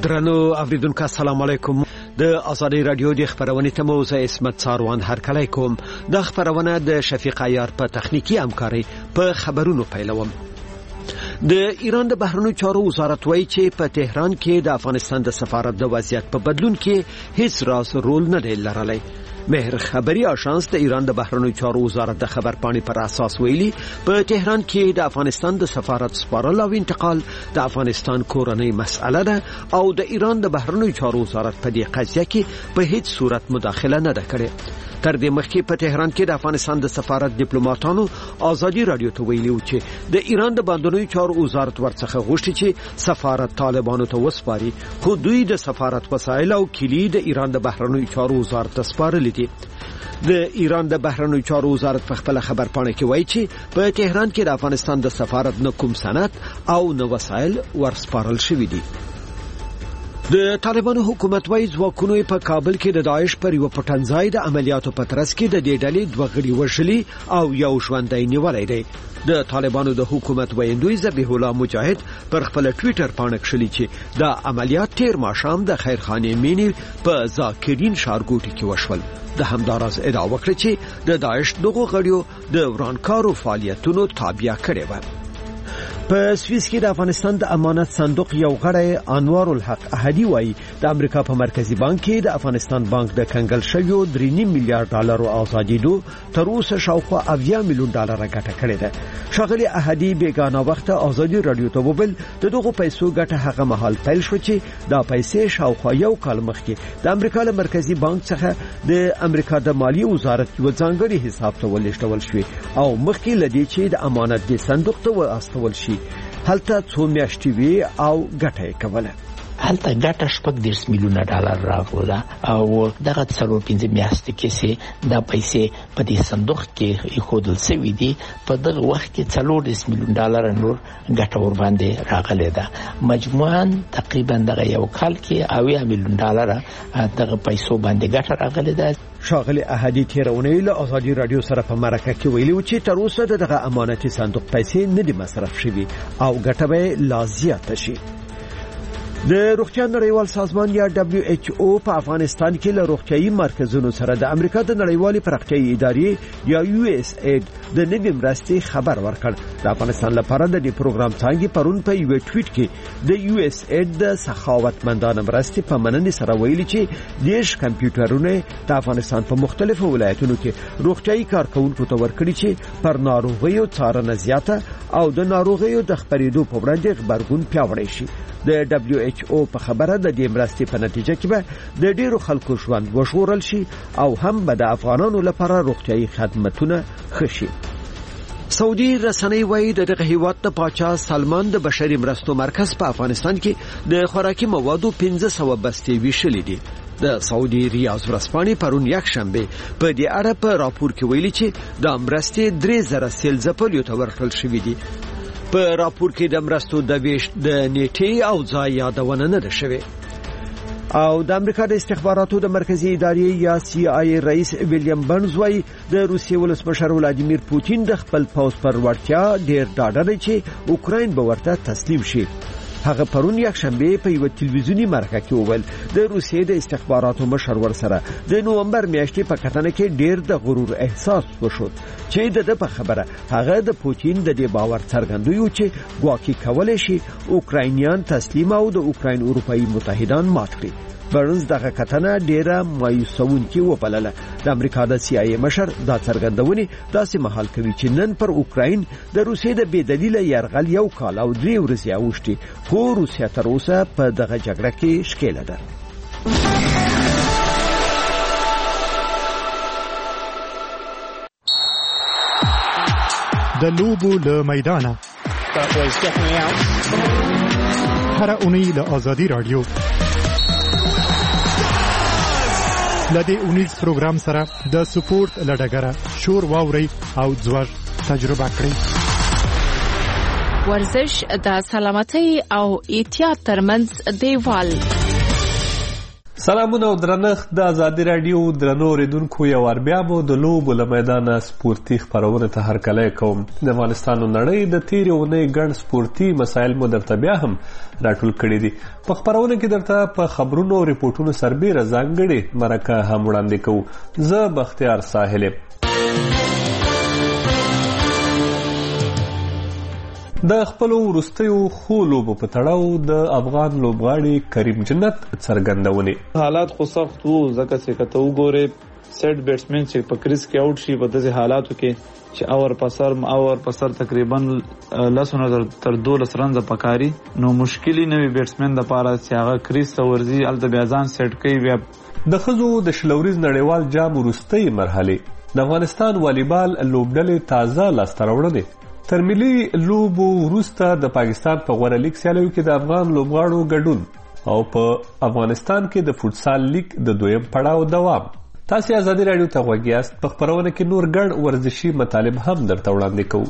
درنو اوریدونکو السلام علیکم. د آزادی رادیو د خبرونې ته مو زه اسمت ساروان هرکلی کوم. د خبرونه د شفیق عیار په تخنیکی همکاري په خبرونو پیلوم. د ایران د بهرنیو چارو وزارت وایي چې په تهران کې د افغانستان د سفارت د وضعیت په بدلون کې هیڅ راز رول نه دی لرلی. مهر خبری آژانس د ایران د بهرنیو چارو وزارت د خبرپاڼې پر اساس ویلي په تهران کې د افغانستان د سفارت سپارل او انتقال د افغانستان کورنۍ مسأله ده او د ایران د بهرنیو چارو وزارت په دې قضیه کې په هیڅ صورت مداخله نه ده کړې. تر دې مخکې په تهران کې د افغانستان د سفارت ډیپلوماټانو آزادی رادیو ته ویلي و چې د ایران د بهرنیو چارو وزارت ورڅخه غوښتي چې سفارت طالبانو ته وسپاري، خو دوی د سفارت وسایل او کلی د ایران د بهرنیو چارو وزارت ته سپارلي دي. د ایران د بهرنیو چارو وزارت په خپل خبرپاڼه کې وایي چې په تهران کې د افغانستان د سفارت نه کوم سند او نه وسایل ورسپارل شوي دي. د طالبانو حکومت وايي ځواکونو په کابل کې د داعش پر یو پټنځای د عملیاتو په ترڅ کې د دې ډلې دوه غړي وژلي او یو ژوندی نیولی دی. د طالبانو د حکومت ویندوی ذبیح الله مجاهد پر خپل ټویټر پاڼه کښلي چې د عملیات تیر ماښام د خیرخانې مینی په ذاکرین ښارګوټي کې وشول. د همداراز ادعا وکړه چې د داعش دغه غړیو د ورانکارو فعالیتونو تابع کړي و. په سویس کې د افغانستان د امانت صندوق یو غړی انوار الحق احدی وایي د امریکا په مرکزی بانک کې د افغانستان بانک د کنګل شویو 3.5 میلیارډ ډالرو آزادیدو تر اوسه شاوخوا 80 میلیون ډالر ګټه کړې ده. ښاغلي احدی بیگانه وخت آزادی رادیو ته وویل د دغه پیسو ګټه هغه مهال پیل شو چې دا پیسې شاوخوا یو کال مخکې د امریکا له مرکزی بانک څخه د امریکا د مالی وزارت یو ځانګړي حساب ته ولېږدول شوی او مخکې لدی چې د امانت د صندوق ته واستول شي. هلته څو میاشتې وی او ګټه یې کوله. هلته ګټه 10 میلیونه ډالر راغله او دغه 4-5 میاشتې کې دا پیسې په دې صندوق کې ایښودل شوي دي. په دغه وخت کې 4 میلیون ډالر نور ګټه ور باندې راغله ده. مجموعاً تقریبا دغه یو کال کې 80 میلیون ډالر دغه پیسو باندې ګټه راغله ده. ښاغلي احدی تیرونی له آزادی رادیو سره په مرکه کې ویلي و چې تر اوسه دغه امانتي صندوق پیسې نه دي مصرف شوي او ګټه به لا زیاته شي. د روغتیا نړیوال سازمان یا WHO په افغانستان کې له روغتیايي مرکزونو سره د امریکا د نړیوالې پراختیايي ادارې یا USAID د نوې مرستې خبر ورکړ. د افغانستان لپاره د دې پروګرام څنګه پرون په یو ټویټ کې د USAID د سخاوتمندانه مرستې په مننې سره ویلي چې دیش کمپیوټرونه د افغانستان په مختلفو ولایتونو کې روغتیايي کارکونکو ته ورکړي چې پر ناروغیو څارنه زیاته او د ناروغیو د خپرېدو په وړاندې غبرګون پیاوړی شي. د WHO په خبره د دې مرستې په نتیجه کې به د ډیرو خلکو ژوند وژغورل شي او هم به د افغانانو لپاره روغتیايي خدمتونه ښه شي. سعودي رسنۍ وايي د دغه هیواد د پاچا سلمان د بشري مرستو مرکز په افغانستان کې د خوراکي موادو 1500 بستې ویشلې دي. د سعودي ریاض ورځپاڼې پرون یکشنبه په دې اړه په راپور کې ویلي چې د مرستې 3000 سیلزپلیو ته ورکړل شوې دي. په راپور کې د مرستو د ویش د نیټې او ځای یادونه نه ده شوې. او د امریکا د استخباراتو د مرکزی ادارې یا CIA رئیس ویلیام برنز وايي د روسیې ولسمشر ولادیمیر پوتین د خپل پوځ پر وړتیا ډیر ډاډه دی چې اوکراین به ورته تسلیم شي. هغه پرون یکشنبه په یو تلویزیونی مرکه کې وویل د روسیې د استخباراتو مشر ورسره د نومبر میاشتې په کتنه کې ډیر د غرور احساس وشو چې د په خبره هغه د پوتین د دې باور څرګندوي چې ګواکې کولای شي اوکراینیان تسلیم او د اوکراین اروپאי متحدان مات کړي. برنز دغه کتنه ډیره مایوسونکې وبلله. د امریکا د CIA مشر دا څرګندونې داسې مهال کوي چې نن پر اوکراین د روسیې د بې دلیله یرغل یو کال او 3 ورځې اوښتي، خو روسیه تر اوسه په دغه جګړه کې ښکېله ده. د لوبو له میدانه هر اونۍ له آزادی رادیو لدې اونیز پروګرام سره د سپورت لډګره شور واوري او ځوړ تجربه کړئ. ورزش د سلامتۍ او احتیاط ترمنځ دیوال. سلامونه او درنښت د ازادي راډیو درنو اوریدونکو یو وار بیا مو د لوبو له میدانه سپورتي خپرونه ته هرکلی کوم. د افغانستان نړۍ د تېرې اونۍ ګڼ سپورتي مسایل مو درته بیا هم راټول کړي دي. په خپرونه کې درته په خبرونو او ریپورټونو سربیره ځانګړې مرکه هم وړاندې کوو. زه بختیار ساحل یم. د خپلو وروستیو خو لوبو په تړاو د افغان لوبغاړي کریم جنت څرګندونې. حالات خو سخت وو ځکه چې کته وګورې سیټ بیټسمن چې په کریز کې آوټ شي په داسې حالاتو کې چې اور پسر تقریبا 10 تر 12 رنز پکاري نو مشکلی نوی بیټسمن د پاره چې هغه کریز ته ورځي الته بیا ځان سیټ کوي. بیا د ښځو د شلوريز نړیوال جام وروستۍ مرحله د افغانستان والیبال لوبډلې تازه لاسته راوړنې. تر ملي لوبو وروسته د پاکستان په غوره لیګ سیالیو کې د افغان لوبغاړو ګډون او په افغانستان کې د فوټسال لیګ د دویم پړاو دوام. تاسو ازادي راډیو ته غوږ یاست. په خپرونه کې نور ګڼ ورزشي مطالب هم درته وړاندې کوو.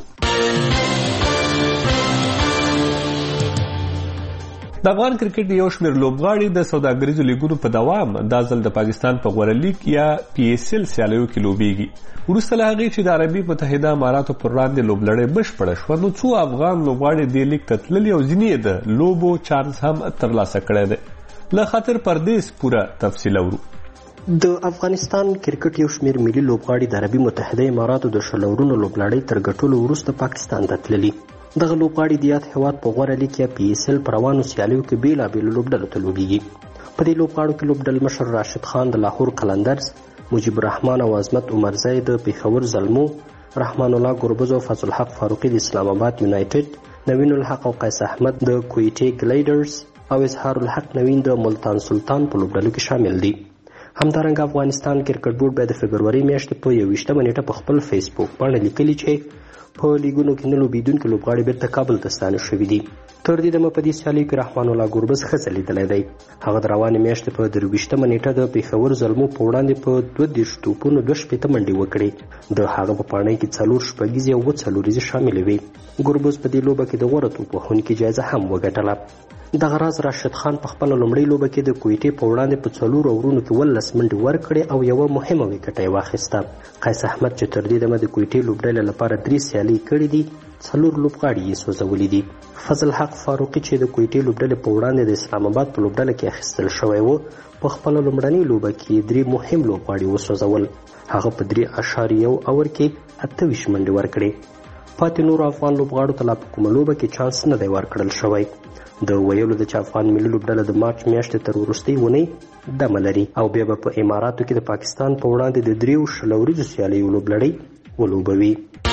د افغان کرکټ یو شمېر لوبغاړي د سوداګریزو لیګونو په دوام دا ځل د پاکستان په غوره لیګ یا PSL سیالیو کې لوبېږي. وروسته له هغې چې د عربي متحده اماراتو پر وړاندې لوبلړۍ بشپړه شوه نو څو افغان لوبغاړي دې لیګ ته تللي او ځینې د لوبو چانس هم ترلاسه کړی دی. له خاطر پردیس پوره تفصیل اورو. د افغانستان کرکټ یو شمېر ملي لوبغاړي د عربي متحده اماراتو د شلورونو لوبلړۍ تر ګټلو وروسته پاکستان ته تللي. دغه لوبغاړي د یاد هېواد په غوره لیګ یا PSL په روانو سیالیو کې بېلابېلو لوبډلو ته لوبېږي. په دې لوبغاړو کې لوبډل مشر راشد خان د لاهور قلندرز، مجيب الرحمن او عظمت عمرزی د پېښور زلمو، رحمان الله ګربز او فضل الحق فاروقي د اسلام آباد یونایټډ، نوین الحق او قیس احمد د کویټې ګلیډرز او اظهار الحق نوین د ملتان سلطان په لوبډلو کې شامل دي. همدارنګه افغانستان کرکټ بورډ بیا د فبروري میاشتې په 21 نیټه په خپل فیسبوک باندې لیکلي چې په لیګونو کې نه لوبېدونکي لوبغاړي بیرته کابل ته ستانه شوي دي. تر دې دمه په دې سیالیو کې رحمان الله ګربز ښه ځلیدلی دی. هغه د روانې میاشتې په 23 نیټه د پېښور زلمو په وړاندې په 22 توپونو 2 منډې وکړې. د هغه په پاڼۍ کې 4 شپږیزې او 4 څلوریزې شاملې وې. ګربز په دې لوبه کې د غوره توپ وهونکي جایزه هم وګټله. دغه راز راشد خان په خپله لومړۍ لوبه کې د کویټې په وړاندې په 4 اورونو کې 18 منډې ورکړې او یوه مهمه ویکټه یې واخیسته. قیس احمد چې تر دې دمه د کویټې لوبډلې لپاره 3 سیالۍ کړې دي 4 لوبغاړي یې سوځولي دي. فضل حق فاروقي چې د کویټې لوبډلې په وړاندې د اسلام آباد په لوبډله کې اخیستل شوی و په خپله لومړنۍ لوبه کې 3 مهم لوبغاړي وسوځول. هغه په 3.1 اور کې 28 منډې ورکړې. پاتې نورو افغان لوبغاړو ته لا په کومه لوبه کې چانس نه دی ورکړل شوی. د ویلو د چې افغان ملي لوبډله د مارچ میاشتې تر وروستۍ اونۍ دمه لري او بیا به په اماراتو کې د پاکستان په وړاندې د 3 شلوریزو سیالیو لوبلړۍ ولوبوي.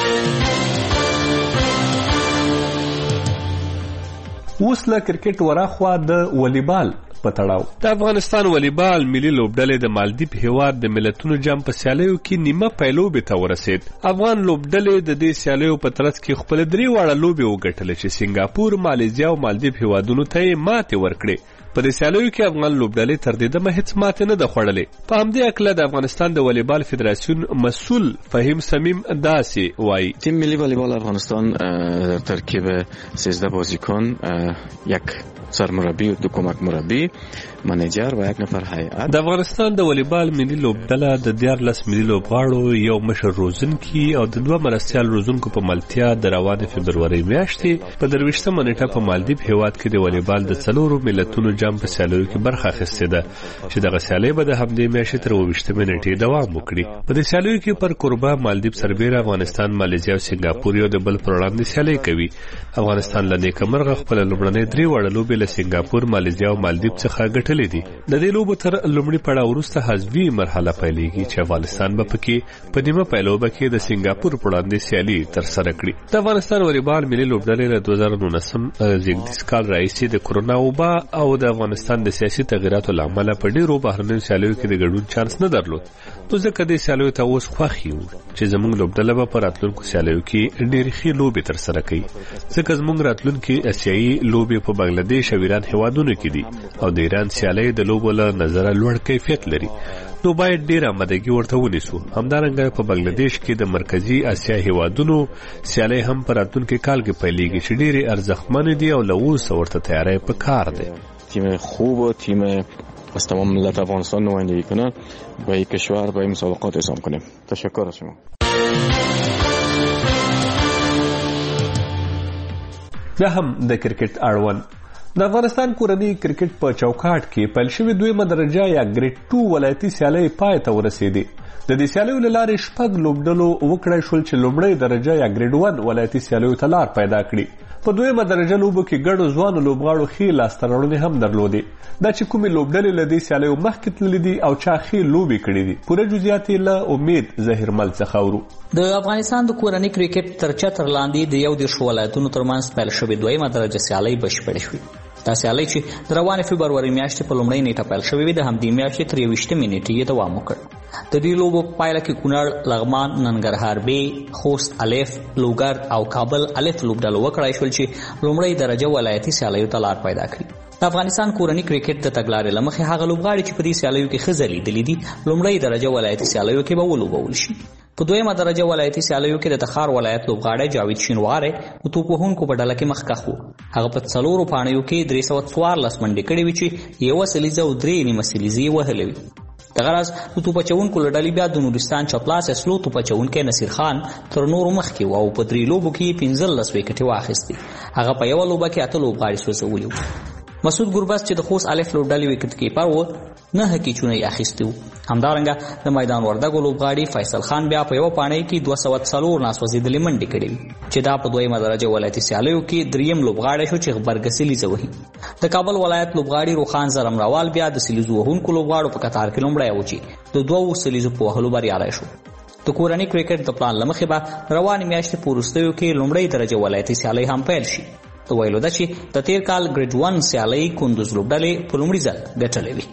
اوس له کرکټ وراخوا د والیبال په تړاو د افغانستان والیبال ملي لوبډلې د مالدیپ هیواد د ملتونو جام په سیالیو کې نیمه پیلوبې ته ورسید. افغان لوبډلې د دې سیالیو په ترڅ کې خپل 3 واړه لوبې وګټلې چې سنگاپور، مالیزیا او مالدیپ هیوادونو ته یې ماتې ورکړې. په دې سیالیو کې افغان لوبډلې تر دې دمه هیڅ ماتې نه ده خوړلې. په همدې اکله د افغانستان د والیبال فدراسیون مسئول فهیم سمیم داسې وایي: تیم ملی والیبال افغانستان در ترکیب 13 بازیکن، یک سرمربی و 2 کمک مربی، منیجر و 1 نفر هیئت. د افغانستان د والیبال ملي لوبډله د 14 ملي لوبغاړو، یو مشر روزونکي او د 2 مرستیال روزونکو په ملتیا د روانې فبروري میاشتې په 23 نیټه په مالدیپ هیواد کې د والیبال د 4 ملتونو جام په سیالیو کې برخه اخیستې ده چې دغه سیالۍ به د همدې میاشتې تر 28 نیټې دوام وکړي. په دې سیالیو کې پر قربا مالدیپ سربیره افغانستان، مالیزیا او سنگاپور یو د بل پر وړاندې سیالۍ کوي. افغانستان له نیکمرغه خپل لومړنۍ 3 واړه لوبې له سنگاپور، مالیزیا او مالدیپ څخه ګټلې دي. د دې لوبو تر لومړي پړاو وروسته حذفي مرحله پیلېږي چې افغانستان به پکې په نیمه پیلوبه کې د سنگاپور پر وړاندې سیالي ترسره کړي. د افغانستان والیبال ملي لوبډلې له 2019 زیږدیز کال راهیسې د کرونا وبا او د افغانستان د سیاسي تغیراتو له امله په ډېرو بهرنیو سیالیو کې د ګډون چانس نه درلود. نو ځکه دې سیالیو ته اوس خوښ یو چې زموږ لوبډله به په راتلونکو سیالیو کې ډېرې ښې لوبې ترسره کوي، ځکه زموږ راتلونکي اسیایي لوبې په بنګلادیش او ایران هیوادونو کې دي او د ایران سیالۍ د لوبو له نظره لوړ کیفیت لري. نو باید ډېره آمادګي ورته ونیسو. همدارنګه په بنګلادیش کې د مرکزي اسیا هیوادونو سیالۍ هم په راتلونکي کال کې پیلېږي چې ډېرې ارزښتمنې دي او له اوسه ورته تیاری پکار دی. تیم خوب و تیم از تمام ملت افغانستان نمایندگی کنه و این کشور به این مسابقات اعزام کنیم. تشکر از شما. بیا هم د کرکټ اړوند د افغانستان کورنی کرکټ په چوکاټ کې پیل شوې دویمه درجه یا ګریډ 2 ولایتي سیالۍ پای ته ورسېدې. د دې سیالیو له لارې 6 لوبډلو وکړای شول چې لومړۍ درجه یا ګریډ 1 ولایتي سیالیو ته لار پیدا کړي. په دویمه درجه لوبو کې ګډو ځوانو لوبغاړو ښې لاسته راوړنې هم درلودې. دا چې کومې لوبډلې له دې سیالیو مخکې تللې دي او چا ښې لوبې کړې دي، پوره جزئیات یې له امید ظهیرمل څخه اورو. د افغانستان د کورنی کرکټ تر چتر لاندې د 11 ولایتونو ترمنځ پیل شوې دویمه درجه سیالۍ بشپړې شوې. دا سیالۍ چې د روانې فبروري میاشتې په لومړۍ نیټه پیل شوې وي، د همدې میاشتې تر 21 نیټې یې دوام وکړ. د دې لوبو پایله کې کونړ، لغمان، ننګرهار بی، خوست الف، لوګر او کابل الف لوبډلو وکړای شول چې لومړۍ درجه ولایتي سیالیو ته لار پیدا کړي. د افغانستان کورنی کرکټ د تګلارې له مخې هغه لوبغاړي چې په دې سیالیو کې ښه ځلیدلي دي لومړۍ درجه ولایتي سیالیو کې به ولوبول شي. په دویمه درجه ولایتي سیالیو کې د تخار ولایت لوبغاړی جاوید شینواری د توپوهونکو په ډله کې مخکښ و. هغه په 4 پاڼیو کې 314 منډې کړې وې چې 1 سلیزه او 3 نیمه سلیزې یې وهلې وې. دغه راز د توپچوونکو له ډلې بیا د نورستان چپلاس اصلو توپچوونکی نصیر خان تر نورو مخکې و او په 3 لوبو کې 15 وکټې واخیستې. هغه په یوه لوبه کې 8 لوبغاړي سوځولي وو. مسعود ګربز چې د خوست الف لوبډلې وکټ کیپر و 9 کیچونه یې اخیستي وو. همدارنګه د میدان وردګو لوبغاړي فیصل خان بیا په یوه پاڼۍ کې 204 ناسوځېدلې منډې کړې وې چې دا په دویمه درجه ولایتي سیالیو کې دریم لوبغاړی شو چې غبرګه سلیزه وهي. د کابل ولایت لوبغاړي روخان زرمراوال بیا د سلیزو وهونکو لوبغاړو په قطار کې لومړی و چې د 2 سلیزو په وهلو بریالی شو. د کورني کرکټ د پلان له مخې به روانې میاشتې په وروستیو کې لومړۍ درجه ولایتي سیالۍ هم پیل شي. د ویلو ده چې د تیر کال ګریډ 1 سیالۍ کندوز لوبډلې په لومړي ځل ګټلې وي.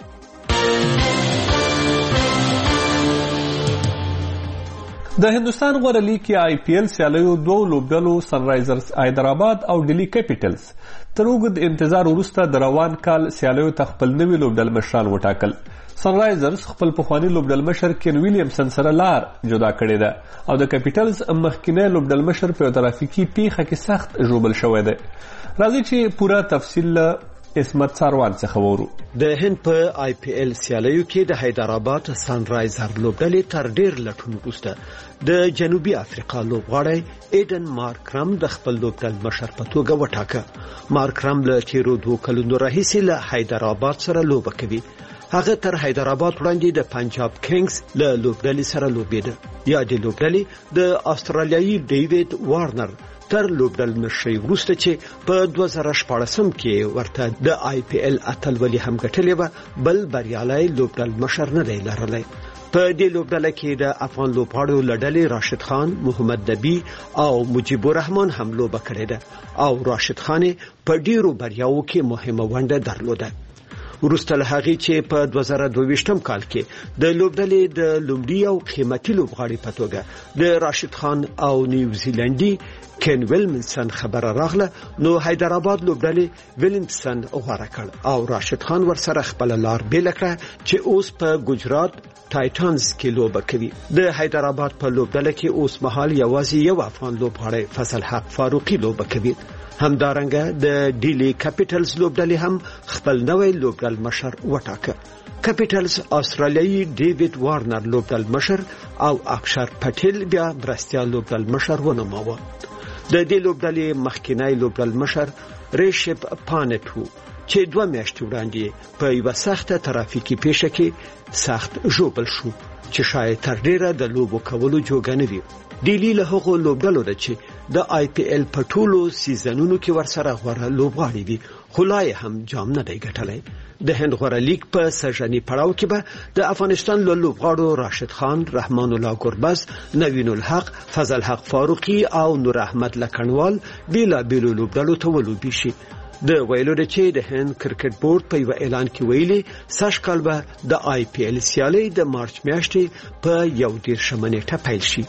د هندوستان غوره لیګ کې IPL سیالیو 2 لوبډلو سنرایزرز حیدرآباد او ډیلی کیپیټلز تر اوږد انتظار وروسته د روان کال سیالیو ته خپل نوي لوبډل مشران وټاکل. سنرایزرز خپل پخواني لوبډل مشر کین ویلیامسن سره لار جدا کړې ده او د کیپیټلز مخکینی لوبډل مشر په ترافیکي پیښه کې سخت ژوبل شوی دی. راځي چې پوره تفصیل اسمت ساروان څخه وورو. د هند په IPL سیالیو کې د حیدرآباد سنرایزر لوبډلې تر ډیر لټون وروسته د جنوبي افریقا لوبغاړی ایډن مارکرم د خپل لوبډل مشر په توګه وټاکه. مارکرم له تیرو 2 کلونو راهیسې له حیدرآباد سره لوبه کوي. هغه تر حیدرآباد وړاندې د پنجاب کینګز له لوبډلې سره لوبېده. یا د لوبډلې د استرالیایي ډیوډ وارنر تر لوبډل مشرۍ وروسته چې په 2014 کې ورته د IPL اتلولي هم ګټلې وه، بل بریالی لوبډل مشر نه دی لرلی. په دې لوبډله کې د افغان لوبغاړو له ډلې راشد خان، محمد نبی او مجیب الرحمن هم لوبه کړې ده او راشد خان په ډیرو بریاوو کې مهمه ونډه درلوده. وروسته له هغې چې په 2022 کال کې د لوبډلې د لومړي او قیمتي لوبغاړي په توګه د راشد خان او نیوزیلندي کین ویلمسن خبره راغله، نو حیدرآباد لوبډلې ویلمسن غوره کړ او راشد خان ورسره خپل لار بیل کړه چې اوس په ګجرات ټایټنز کې لوبه کوي. د حیدرآباد په لوبډله کې اوس مهال یوازې یو افغان لوبغاړی فضل حق فاروقي لوبه کوي. همدارنګه د ډیلی کیپیټلز لوبډلې هم خپل نوی لوبډل مشر وټاکه. کیپیټلز استرالیایي ډیوډ وارنر لوبډل مشر او اکشر پټیل بیا برستیا لوبډل مشر ونوماوه. د دې لوبډلې مخکینی لوبډل مشر ریشپ پانټ وو چې 2 میاشتې وړاندې په یوه سخته ترافیکي پیښه کې سخت ژوبل شو چې شاید تر ډیره د لوبو کولو جوګه نه وي. ډیلی له هغو لوبډلو ده چې د IPL په ټولو سیزنونو کې ورسره غوره لوبغاړي دي، خو لا یې هم جام نه دی ګټلی. د هند غوره لیګ په سژني پړاو کې به د افغانستان له لوبغاړو راشد خان، رحمان الله ګربز، نوین الحق، فضل حق فاروقي او نور احمد لکنوال بیلابیلو لوبډلو ته ولوبي شي. د ویلو ده چې د هند کرکټ بورډ په یو اعلان کې ویلي سږ کال به د IPL سیالۍ د مارچ میاشتې په 11 نیټه پیل شي.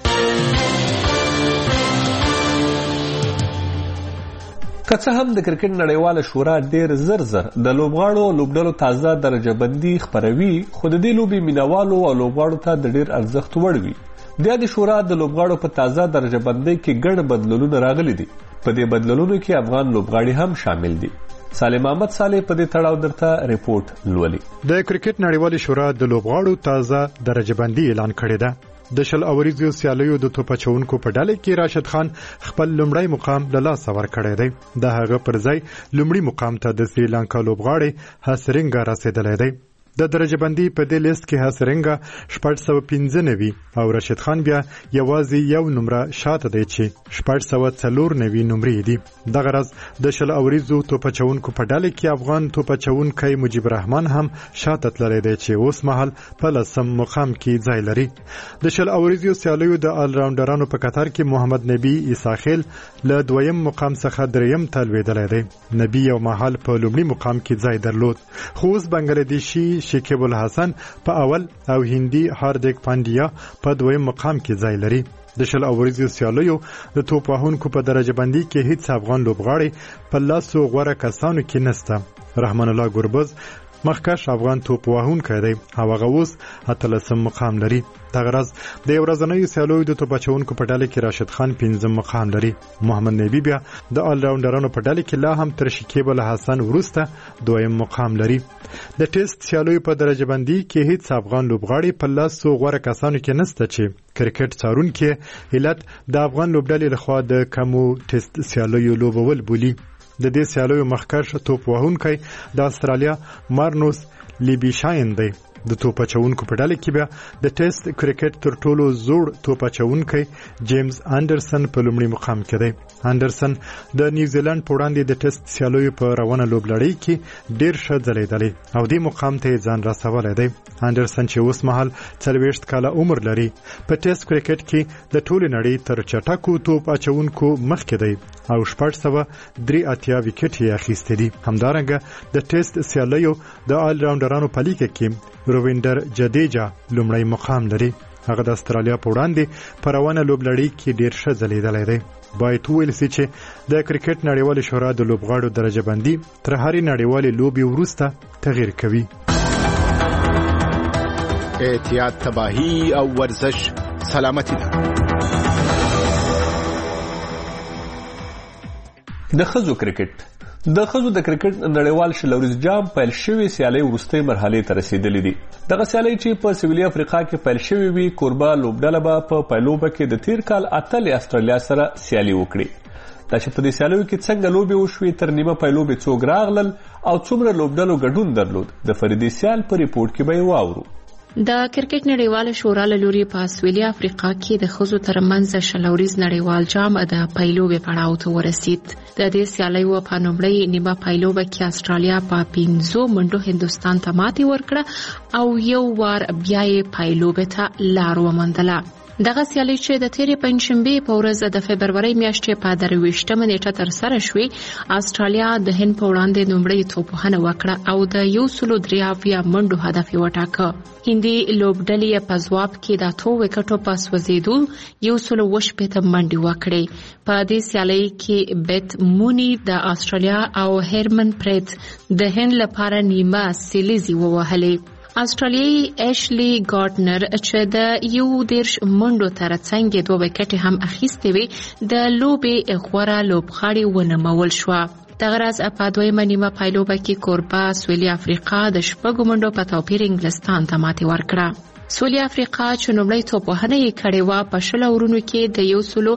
که څه هم د کرکټ نړیواله شورا ډیر زر د لوبغاړو لوبډلو تازه درجه بندي خپروي، خو د دې لوبې مینوالو او لوبغاړو ته د ډیر ارزښت وړ وي. د شورا د لوبغاړو په تازه درجه بندۍ کې ګڼ بدلونونه راغلي دي. په دې بدلونونو کې افغان لوبغاړي هم شامل دي. سالم احمد صالح په دې تړاو درته ریپورت لولي. د کرکټ نړیوالې شورا د لوبغاړو تازه درجه بندي اعلان کړې ده. د شل اوریزو سیالیو د توپ اچونکو په ډله کې راشد خان خپل لومړی مقام له لاسه ورکړی دی. د هغه پر ځای لومړی مقام ته د سریلانکا لوبغاړي هسرنګا رسیدلی دی. د درجه بندي په دې لیست کې هسرنګا 495 او راشد خان بیا یوازې یو نمره شاته دی چې 494 نمرې دي. دغه راز د شل اوریزو توپ اچونکو په ډله کې افغان توپ اچونکی مجيب الرحمن هم شاته تللی دی چې اوس مهال په لسم مقام کې ځای لري. د شل اوریزو سیالیو د آل راونډرانو په قطار کې محمد نبی عیساخیل له دویم مقام څخه دریم ته لوېدلی دی. نبی یو مهال په لومړي مقام کې ځای درلود، خو اوس بنګلادیشي شکیب الحسن په اول او هندي هاردیک پاندیا په دویم مقام کې ځای لري. د شل اوریزو سیالیو د توپ وهونکو په درجه بندي کې هیڅ افغان لوبغاړي په لاسو غوره کسانو کې نشته. رحمان الله ګربز مخکښ افغان توپ وهونکی دی او هغه اوس 18 مقام لري. دغه راز د ورځنیو سیالیو د توپ اچونکو په ډله کې راشد خان 15 مقام لري. محمد نبی بیا د آل راونډرانو په ډله کې لا هم تر شکیب الحسن وروسته دویم مقام لري. د ټیسټ سیالیو په درجه بندي کې هیڅ افغان لوبغاړي په لاسو غوره کسانو کې نشته چې کرکټ څارونکي علت د افغان لوبډلې لخوا د کمو ټیسټ سیالیو لوبول بولي. د دې سیالیو مخکښ توپ وهونکی د استرالیا مارنوس لیبیشاین دی. د توپ اچونکو په ډله کې بیا د ټیسټ کرکټ تر ټولو زوړ توپ اچونکی جیمز انډرسن په لومړي مقام کې دی. انډرسن د نیوزیلند په وړاندې د ټیسټ سیالیو په روانه لوبلړۍ کې ډیر ښه ځلیدلی او دې مقام ته ځان رسولی دی. انډرسن چې اوس مهال 40 کاله عمر لري په ټیسټ کرکټ کې د ټولې نړۍ تر چټکو توپ اچونکو مخکې دی او 483 وکټ یې اخیستي دي. همدارنګه د ټیسټ سیالیو د آل راونډرانو په لیګ کې روینډر جدیجا لومړی مقام لري. هغه د استرالیا په وړاندې په روانه لوبلړۍ کې ډیر ښه ځلیدلی دی. باید وویل سي چې د کرکټ نړیوالې شورا د لوبغاړو درجه بندي تر هرې نړیوالې لوبې وروسته تغییر کوي. احتیاط تباهي او ورزش سلامتی ده. د ښځو کرکټ د ښځو د کرکټ نړیوال شلوریز جام پیل شوی سیالۍ وروستۍ مرحلې ته رسیدلې دي. دغه سیالۍ چې په سویلي افریقا کې پیل شوی وي کوربه لوبډله به په پیلوبه کې د تیر کال اتلې استرالیا سره سیالي وکړي. دا چې په دې سیالیو کې څنګه لوبې وشوې، تر نیمه پیلوبې څوک راغلل او څومره لوبډلو ګډون درلود، د فریدي سیال په ریپورت کې به یې واورو. د کرکټ نړیواله شورا له لوري په سویلي افریقا کې د ښځو ترمنځ شلوریز نړیوال جام د پیلوبې پړاو ته ورسید. د دې سیالیو په لومړۍ نیمه پیلوبه کې استرالیا په 15 منډو هندوستان ته ماتې ورکړه او یو وار بیا یې پیلوبې ته لار وموندله. دغه سیالي چې د تیرې پنځشنبې په ورځ د فبرورۍ میاشتې په 23مه نیټه تر سره شوې، استرالیا د هند په وړاندې لومړی توپوهنه وکړه او د 103 منډو هدف یې وټاکه. هندي لوبډلې په ځواب کې د 2 وکټو په سوځېدو 118 منډې وکړې. په دې سیالۍ کې بیت مونی د استرالیا او هرمن پریت د هند لپاره نیمه سیلیزي ووهلې. استرالیایي ایشلی ګارډنر چې د 11 منډو ترڅنګ 2 وکټې هم اخیستې وي د لوبې غوره لوبغاړې ونومول شوه. دغه راز په دویمه نیمه پیلوبه کې کوربه سویلي افریقا د 6 منډو په توپیر انګلستان ته ماتې ورکړه. سویلي افریقا چې لومړی توپوهنه یې کړې وه په 10 اورونو کې د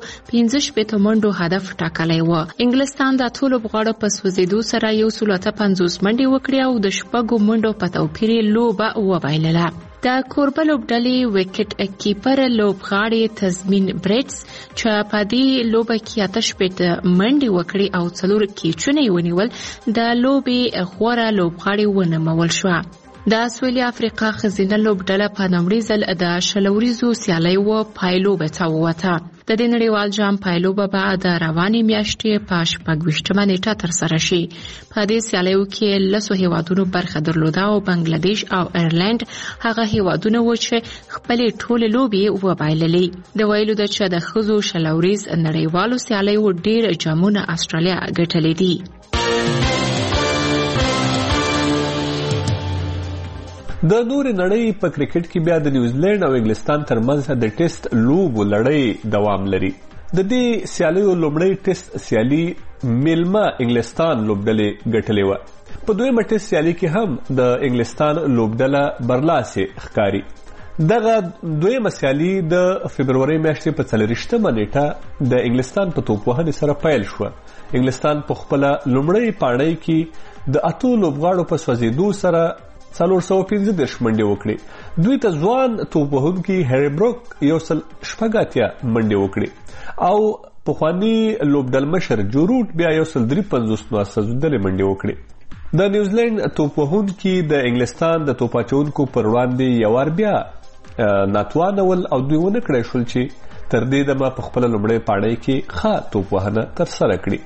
115 منډو هدف ټاکلی و. انګلستان د ټولو لوبغاړو په سوځېدو سره 158 منډې وکړې او د 6 منډو په توپیر لوبه وبایلله. د کوربه لوبډلې وکټ کیپر لوبغاړي تزمین بریټس چې په دې لوبه کې 8 منډې وکړې او 4 کیچونه یې ونیول د لوبې غوره لوبغاړي ونومول شوه. د سویلي افریقا ښځینه لوبډله په لومړي ځل د شلوریزو سیالیو پایلوبه ته ووته. د دې نړیوال جام پایلوبه به د روانې میاشتې په 26مه نیټه ترسره شي. په دې سیالیو کې 10 هیوادونو برخه درلوده او بنگلادیش او ایرلند هغه هیوادونه و چې خپلې ټولې لوبې وبایللې. د ویلو ده چې د ښځو شلوریز نړیوالو سیالیو ډېر جامونه استرالیا ګټلې دي. د نورې نړۍ په کرکټ کې بیا د نیوزیلند او انګلستان ترمنځ د ټیسټ لوبو لړۍ دوام لري. د دې سیالیو لومړی ټیسټ سیالي میلمه انګلستان لوبډلې ګټلې وه. په دویمه ټیسټ سیالي کې هم د انګلستان لوبډله برلاسې ښکاري. دغه دویمه سیالي د فبرورۍ میاشتې په 24مه نیټه د انګلستان په توپوهنې سره پیل شوه. انګلستان په خپله لومړۍ پاڼۍ کې د 8 لوبغاړو په سوځېدو سره 415 منډې وکړې. دوی ته ځوان توپوهونکي هری بروک 186 منډې وکړې او پخواني لوبډلمشر جو روټ بیا 153 سوځېدلې منډې وکړې. د نیوزیلینډ توپوهونکي د انګلستان د توپاچونکو پر وړاندې یو وار بیا ناتوانه ول او دوی ونه کړی شول چې تر دې دمه په خپله لومړۍ پاڼۍ کې ښه توپوهنه ترسره کړي.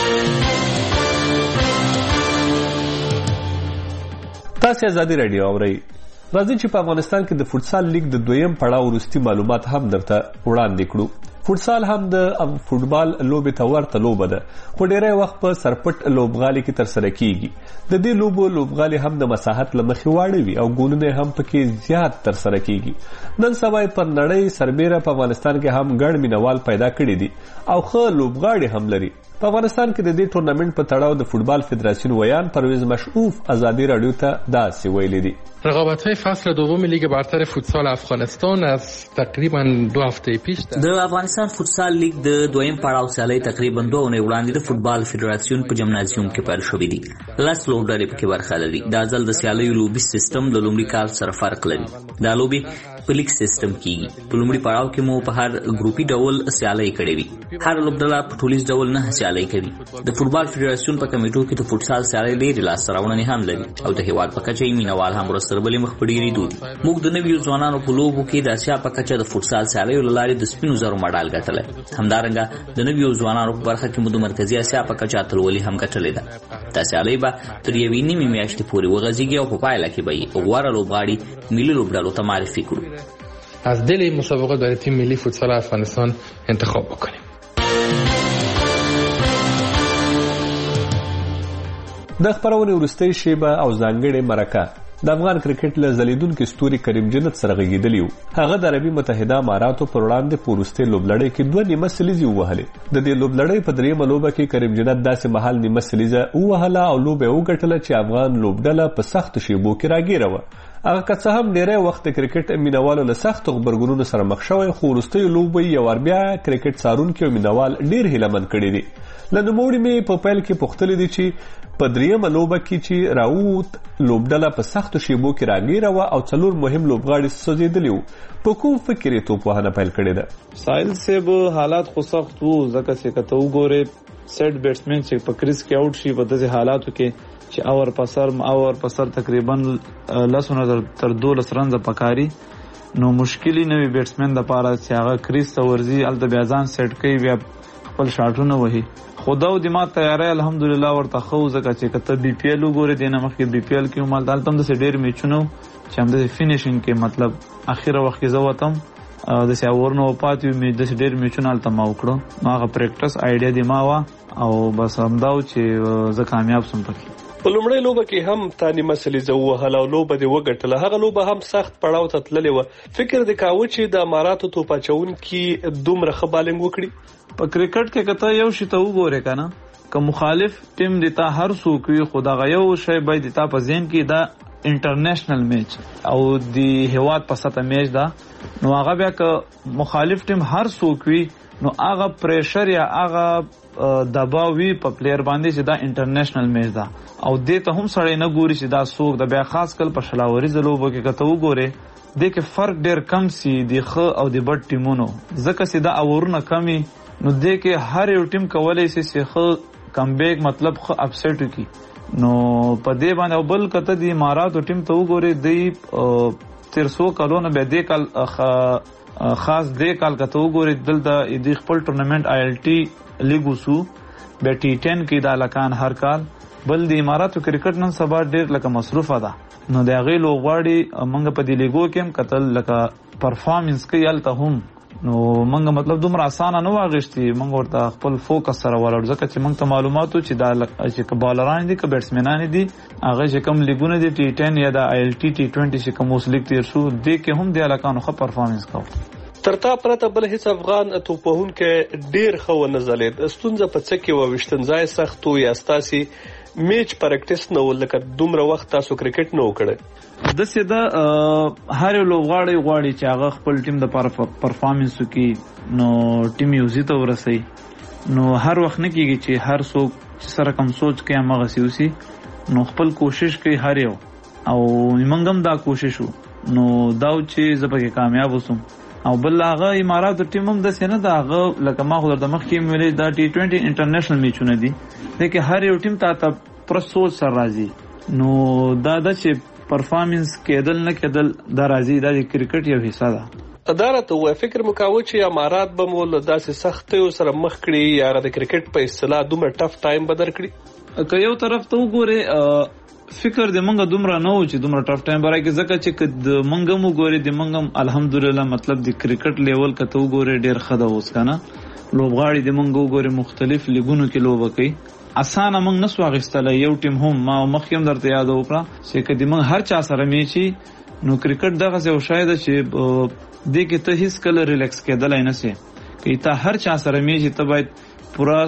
تاسو ازادي رادیو اورئ. راځئ چې په افغانستان کې د فوټسال لیګ د دویم پړاو وروستي معلومات هم درته وړاندې کړو. فوټسال هم د فوټبال لوبې ته ورته لوبه ده خو ډیری وخت په سرپټ لوبغالي کې ترسره کیږي. د دې لوبو لوبغالي هم د مساحت له مخې واړه وي او ګولونه هم پکې زیات ترسره کیږي. نن سبا پر نړۍ سربیره په افغانستان کې هم ګڼ مینوال پیدا کړي دي او ښه لوبغاړي هم لري. په افغانستان کې د دې ټورنمنټ په تړاو د فوتبال فدراسیون ویان پرویز مشعوف ازادي رادیو ته داسې ویلي دي. رقابت‌های فصل دوم لیگ برتر فوتسال افغانستان از تقریبا 2 هفته پیش د افغانستان فوتسال لیگ د دویم پړاو سیالۍ تقریبا 2 اونۍ وړاندې د فوتبال فدراسیون په جمنازیوم کې پیل شوې دي. 10 لوبډلې پکې برخه لري. دا ځل د سیالیو لوبي سیستم د لومړي کال سره فرق لري. دا لوبي په لیګ سیستم کېږي. په لومړي پړاو کې مو په هر ګروپي ډول سیالۍ کړې وي. هر لوبډله په ټولیز ډول 9 سیالۍ کوي. د فوتبال فدراسیون په کمیټو کې د فوتسال سیالۍ ډېرې لاسته راوړنې هم لري او د هیواد په کچه یې مینوال هم ورسره بلې مخ په ډېرې دود. موږ د نویو ځوانانو په لوبو کې د اسیا په کچه د فوتسال سیالیو له لارې د سپینو زرو مډال ګټلی. همدارنګه د نویو ځوانانو په برخه کې مو د مرکزي اسیا په کچه اتلولي هم ګټلې ده. دا سیالۍ به تر یوې نیمې میاشتې پورې وغځېږي او په پایله کې به یې غوره لوبغاړي ملي لوبډلو ته معرفي کړو. از دل این مسابقات برای تیم ملی فوتسال افغانستان انتخاب بکنیم. د خبرونې وروستۍ شیبه او ځانګړې مرکه د افغان کرکټ له ځلیدونکي ستوري کریم جنت سره غږېدلی وو. هغه د عربي متحده اماراتو پر وړاندې په وروستۍ لوبلړۍ کې 2 نیمه سلیزې ووهلې. د دې لوبلړۍ په دریمه لوبه کې کریم جنت داسې مهال نیمه سلیزه ووهله او لوبه یې وګټله چې افغان لوبډله په سختو شیبو کې راګیره وه. هغه که څه هم ډیری وخت د کرکټ مینوالو له سختو غبرګونونو سره مخ شوی خو وروستیو لوبو یې یو وار بیا کرکټ څارونکي او مینوال ډیر هیلهمند کړي دي. له نوموړي مې په پیل کې پوښتلي دي چې په دریمه لوبه کې چې راووت لوبډله په سختو شیبو کې راګیره وه او 4 مهم لوبغاړي سوځېدلي وو. په کوم فکر یې توپوهنه پیل کړې ده؟ ساحل صاحب حالات خو سخت وو ځکه چې که ته وګورې سیټ بیټسمین چې په کریز کې آوټ شي په داسې حالاتو کې چې اور پسر تقریبا 10 تر 12 رنز پکاري نو مشکلی نوی بیټسمن د پاره چې هغه کریز ته ورځي الته بیا ځان سیټ کوي بیا خپل شاټونه وهي. خدا او دماغ تیاری الحمدلله ورته خو ځکه چې کته بي پی ایل وګوره دینه مخکې بي پی ایل کې مال دالته هم د ډېر میچونو چې هم د فینیشینګ کې مطلب اخیره وخت کې زوتم د سیاورنو پاتې می د ډېر میچونو الته ما وکړو. ما غو پریکټس آیډیا دی ما وا او بس همداو چې زه کامیاب سم پکې. په لومړۍ لوبه کې هم تا نیمه سلیزه ووهله او لوبه دې وګټله. هغه لوبه هم سخت پړاو ته تللې وه. فکر دې کاوه چې د اماراتو توپاچونکي دومره ښه بالنګ وکړي؟ په کرکټ کې کته یو شی ته وګوره کنه که مخالف ټیم دیتا هر څوک وي خو دغه یو شی باید دیتا په ذهن کې دا انټرنیشنل میچ او دی هیواد په سطح میچ دا نو هغه بیا که مخالف ټیم هر څوک وي نو هغه پریشر یا هغه دباو وی په پلیر باندې چې دا انټرنیشنل میچ دا او دې ته هم سړی نه ګوري چې دا څوک د بیا خاص کل په شلاوري زلوبو کې کته وګوره دې کې فرق ډیر کم سي دی خ او دی بد ټیمونو ځکه چې دا اورونه کمی نو دې کې هر یو ټیم کولای شي چې خ کمبیک مطلب خ اپسیټ کی نو په دې باندې بل کته دی اماراتو ټیم ته وګوره دی 300 کلونه به دې کال خاص دې کال کته وګوره دلته د خپل ټورنمنت آی ایل ټی لیګوسو به ټی 10 کې د لکان هر کال بل د اماراتو کرکټ نن سبا ډیر لکه مصروفه ده نو د غي لوغواړي منګه په دې لیګو کې هم قتل لکه پرفارمنس کې یالته هم نو منګه مطلب دومره اسانه نه واغښتي منګه ورته خپل فوکس سره ولر ځکه چې منګ ته معلوماتو چې دا چې بالران دي که بیټسمنان دي هغه چې کم لیګونه دي ټی 10 یا د آی ایل ټی ټی 20 چې کوم اوس لیګ تیر شو دې کې هم د الکانو ښه پرفارمنس کاوه. ترتا پرته بل هیڅ افغان توپوهونکی ډیر ښه ونه ځلید. ستونزه په څه کې وه؟ ویشتنځای سخت و یا ستاسې میچ پریکټس نه و؟ لکه دومره وخت تاسو کرکټ نه و کړی؟ داسې ده هر یو لوبغاړی غواړي چې هغه خپل ټیم دپاره پرفارمنس وکړي، نو ټیم یې وزي ته ورسوي. نو هر وخت نه کېږي چې هر څوک چې سره کم سوچ کوي همغسې اوسي، نو خپل کوشش کوي هر یو، او موږ هم دا کوشش وو نو دا چې زه پکې کامیاب اوسم. او بل هغه اماراتو ټیم هم داسې نه ده، هغه لکه ما خو درته مخکې مې ویلې دا T20 انټرنیشنل میچونه دي، لیکن هر یو ټیم ته پوره سوچ سره راځي. نو دا ده چې پرفارمنس کېدل نه کېدل دا راځي، دا د کرکټ یو حصہ ده. دا راته ووایه فکر مو کاوه چې امارات به مو له داسې سختیو سره مخ کړي یا هغه د کرکټ په اصطلاح دومره ټف ټایم به درکړي؟ که یو طرف ته وګورې فکر د منګه دومره نه و چې دومره ټف ټایم برای کې، ځکه چې د منګه مو ګوري د منګه الحمدلله مطلب د کرکټ لیول کته وګوري ډیر ښه ده. اوس کنه لوبغاړي د منګه وګوري مختلف لیګونو کې لوبه کوي، اسانه منګ نسو اغستله. یو ټیم هم ما مخکې هم درته یاد وکړه چې کدی منګ هر چا سره میچي، نو کرکټ دغه څه شاید چې دې کې ته هیڅ کله ریلیکس کېدلای نه سي. که ته هر چا سره میچي ته باید پورا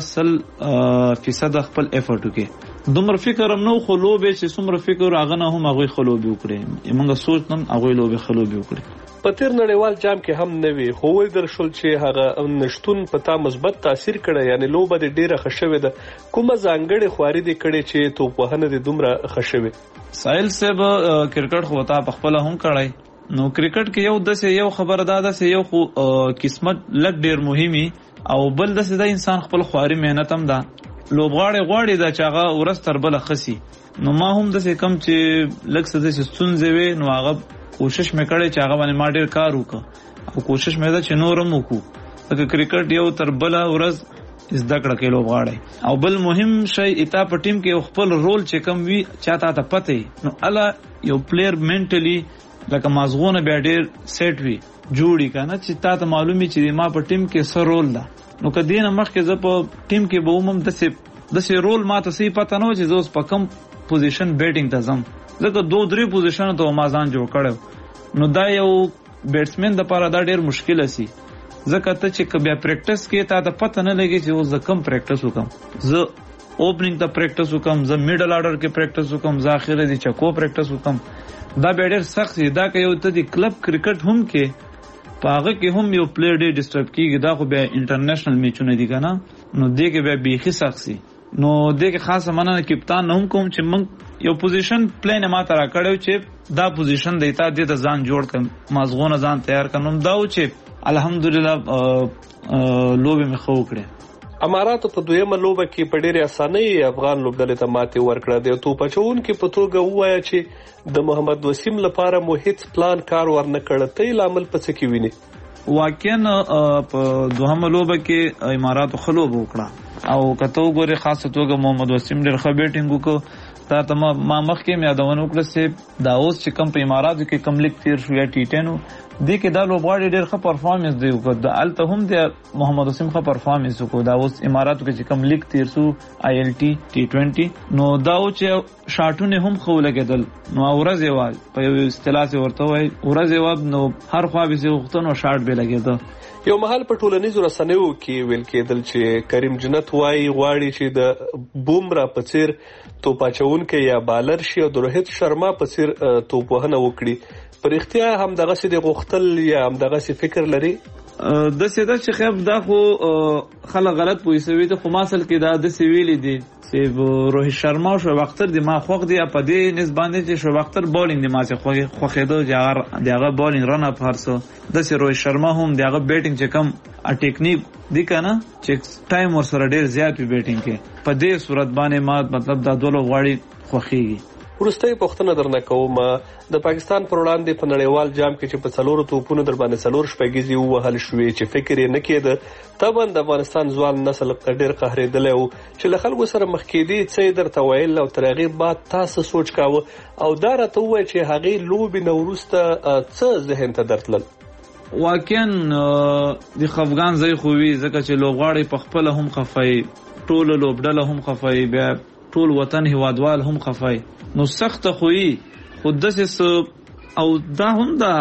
100% خپل ایفورت وکړي. دومره فکر هم نو خو لوبې چې څومره فکر هغه نه هم هغوی ښه لوبې وکړي، موږ سوچ نن هغوی لوبې ښه لوبې وکړي. په تیر نړیوال جام کې هم نه وي، خو ولیدل شول چې هغه نشتون په تا مثبت تاثیر کړی، یعنی لوبه دې ډیره ښه شوې ده. کومه ځانګړې خواري دې کړې چې توپوهنه دې دومره ښه شوې؟ ساحل صاحب کرکټ خو تا په خپله هم کړی، نو کرکټ کې یو داسې یو خبره ده، داسې یو خو قسمت لږ ډیر مهمي، او بل داسې د انسان خپل خواري مهنت هم ده. لوبغاړی غواړي دا چې هغه ورځ تر بله خسي، نو ما هم داسې کم چې لږ څه داسې ستونزې وې، نو هغه کوشش مې کړی چې هغه باندې ما ډېر کار وکړه، او کوشش مې ده چې نور هم وکړو، ځکه کرکټ یو تر بله ورځ زده کړه کوي لوبغاړی. او بل مهم شی اتا په ټیم کې خپل رول چې کم وي چا ته پته وي، نو اله یو پلیر منټلی لکه مازغونه بیا ډېر سیټ وي جوړي کنه چې تا ته معلومي چې ما په ټیم کې څه رول ده. نو که دینه مخکې زه په ټیم کې به ومم داسې رول ما ته صحیح پته نه و چې زه اوس په کم پوزیشن بیټینګ ته ځم، ځکه 2-3 پوزیشنو ته ما ځان جوړ کړی. نو دا یو بیټسمین دپاره دا ډېر مشکله سي، ځکه ته چې بیا پریکټس کې تا ته پته نه لګي چې اوس زه کم پریکټس وکړم، زه اوپننګ ته پریکټس وکړم، زه میډل آرډر کې پریکټس وکړم، زه اخره د چکو پریکټس وکړم. دا بیا ډېر سخت دی. دا که یو ته د کلب کرکټ هم کې په هغه کې هم یو پلیر ډېر ډسټرب کېږي، دا خو بیا انټرنیشنل میچونه دي که نه، نو دې کې بیا بیخي سخت سي. نو دې کې خاصه مننه کپتان نه هم کوم چې موږ یو پوزیشن پلین ما ته راکړی چې دا پوزیشن دی تا دې ته ځان جوړ کړم، مازغونه ځان تیار کړم. دا و چې الحمدلله لوبې مې ښه وکړې. اماراتو په دویمه لوبه کې په ډېرې اسانۍ افغان لوبډلې ته ماتې ورکړه. د توپ اچوونکي په توګه ووایه چې د محمد وسیم لپاره مو هیڅ پلان کار ورنه کړ. ته یې لامل په څه کې وینې؟ واقعا په دوهمه لوبه کې اماراتو ښه لوبه وکړه، او که ته وګورې خاصه توګه محمد وسیم ډېر ښه بیټینګ وکړ. تا ته ما مخکې مې یادونه وکړه چې دا اوس چې کم په اماراتو کې کم لیګ تیر شو یا T10 دې کې دا لوبغاړي ډېر ښه پرفارمنس دی وکړ. د هلته هم د محمد وسیم ښه پرفارمنس وکړو. دا اوس اماراتو کې چې کم لیګ تیر شو ILT T20 نو دا و چې شاټونه هم ښه ولګېدل. نو ورځ یې وه په یو اصطلاح چې ورته وایي ورځ یې وه، نو هر خوا به یې غوښته نو شاټ به لګېده. یو مهال په ټولنیزو رسنیو کې ویل کېدل چې کریم جنت وایي غواړي چې د بومرا په څیر توپ اچوونکی یا بالر شي او د روهیت شرما په څیر توپوهنه وکړي. پر اختیا هم دغسې د غوښتل یا هم دغسې فکر لري؟ داسې ده چې خیب دا خو خلک غلط پوه سوي دي، خو ما اصل کې دا داسې ویلي دي چې روهیت شرما او شعیب اختر دي ما خوښ دي. په دې نسبت باندې چې شعیب اختر بالینګ دي ما چې خوښېده چې د هغه بالینګ رن اپ هر څه، داسې روهیت شرما هم د هغه بیټینګ چې کم ټیکنیک دی که نه چې ټایم ورسره ډېر زیات وي بیټینګ کې، په دې صورت باندې ما مطلب دا دوه لوبغاړي خوښېږي. وروستۍ پوښتنه درنه کوم، د پاکستان پر وړاندې په نړیوال جام کې چې په 4 توپونو در باندې 4 شپږیزې ووهل شوې چې فکر یې نه کېده، طبعا د افغانستان ځوان نسل ډېر قهرېدلی و چې له خلکو سره مخ کېدې څه یې درته ویل او تر هغې بعد تاسو سوچ کاوه او دا راته ووایه چې هغې لوبې نه وروسته څه ذهن ته درتلل؟ واقعا د خفګان ځای خو وي، ځکه چې لوبغاړی په خپله هم خفای، ټوله لوبډله هم خفای، بیا ټول وطن هیوادوال هم خفای. نو سخته خو یي، خو داسې او دا هم دا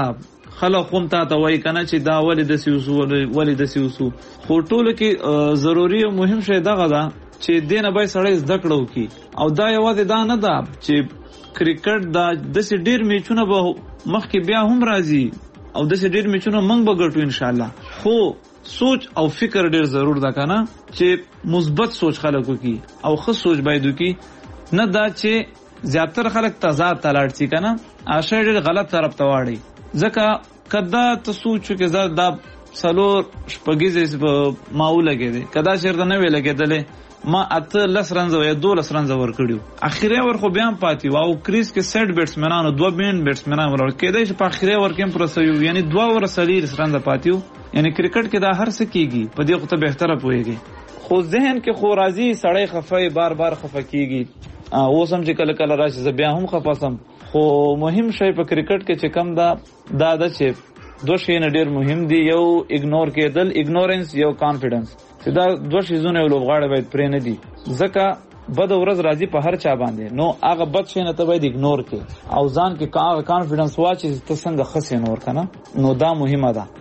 خلک هم تا ته وایي کنه چې دا ولې داسې وسو خو ټولو کې ضروري او مهم شی دغه ده چې دې نه باید سړی زده کړه وکړي او دا یوازې دا نه ده چې کرکټ دا داسې ډېر میچونه به مخکې بیا هم راځي او داسې ډېر میچونه موږ به ګټو انشاءالله خو سوچ او فکر ډېر ضرور ده کنه چې مثبت سوچ خلک وکړي او ښه سوچ باید وکړي نه دا چې زیاتره خلک تضاد ته لاړ شي کنه اشی ډېر غلط طرف ته واړي ځکه کدا ته سوچ کې زه دا څلور شپږیزې ما ولګېدې کدا چېرته نه وې لګېدلې ما 10 رنزه یا 12 رنزه ورکړي اخیری اوور خو بیا هم پاتې و او کریز کې سیټ بیټسمنانو 2 بین بیټسمنان ولر کېدای چې په اخیری اوور کې هم پرسوي یعنی 2 اوور 40 رنزه پاتې و یعنی کرکټ کې دا هر څه کیږي په دې خو ته بهتره پوهیږي خو ذهن کې خو راځي سړی خفه بار بار خفه کیږي اوس هم چې کله کله راشي زه بیا هم خفه سم خو مهم شی په کرکټ کې چې کم دا د چې دوه شیونه ډېر مهم دي یو اګنور کېدل اګنورنس یو کانفیډنس چې دا دوه شیزونه یو لوبغاړی باید پرې نه دي ځکه بد ورځ راځي په هر چا باندې نو هغه بد شی نه ته باید اګنور کې او ځان کې هغه کانفیډنس واچي ته څنګه ښه سي نور کنه نو دا مهمه ده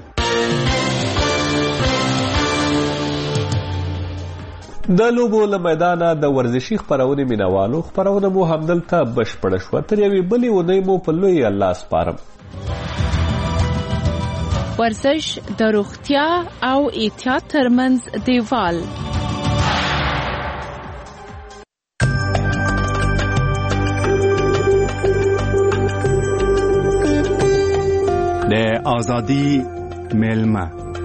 د لوبو له میدانه د ورزشي خپرونې مینوالو خپرونه مو همدلته بشپړه شوه تر یوې بلې اونۍ مو په لوی الله سپارم ورزش د روغتیا او احتیاط ترمنځ دیوال د ازادي میلمه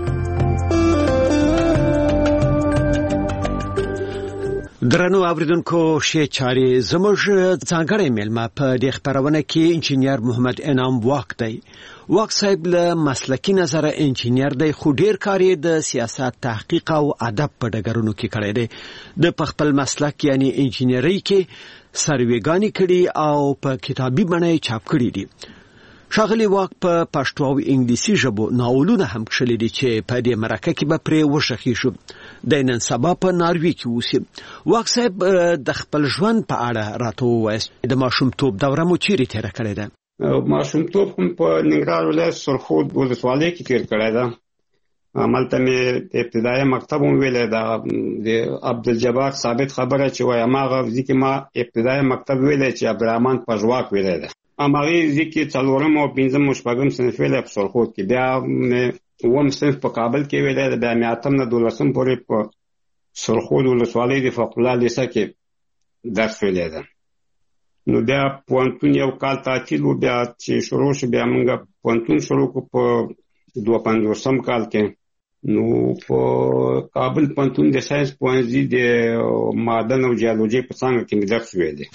درنو اوریدونکو شه چاري زموږ ځانګړی میلمه په دې خبرونه کې انجینیر محمد انعام واک دی واک صاحب له مسلکی نظر انجینیر دی خو ډیر کاری د سیاست تحقیق او ادب په ډګرونو کې کړی دی د خپل مسلک یعنی انجینری کې سرویګانی کړي او په کتابي بڼه چاپ کړي دي شاغلی واک په پښتو او انګلیسي ژبو ناولونه هم کړلي دي چې په دې مرکه کې به پرې وشخي شو د نن سبا په ناروی کې اوسي واک صاحب د خپل ژوند په اړه راته وایي د ماشومتوب دوره مو چیرې تیر کړې ده ماشومتوب هم په ننګرهار ولایت سرخود ولسوالۍ کې تیر کړی ده عملته مې ابتدایي مکتب هم ویلی ده د عبدالجبار ثابت خبره چې وایي هماغه ځکه ما ابتدایي مکتب ویلی چې عبدالرحمن پژواک ویلی ده هماغې ځکه څلورم او پنځم او شپږم صنف ویلی په سرخود کې بیا مې اووم صنف په کابل کې ویلی ده بیا مې اتم نه 12 پورې په سرخود ولسوالۍ د فقر الله لیسه کې درس ویلی ده نو بیا پوهنتون یو کال تعطیل و بیا چې شروع شو بیا موږ پوهنتون شروع کړو په 52 کال کې نو په کابل پوهنتون د ساینس پوهنځي د معدن او جیولوژي په څانګه کې مې درس ویلی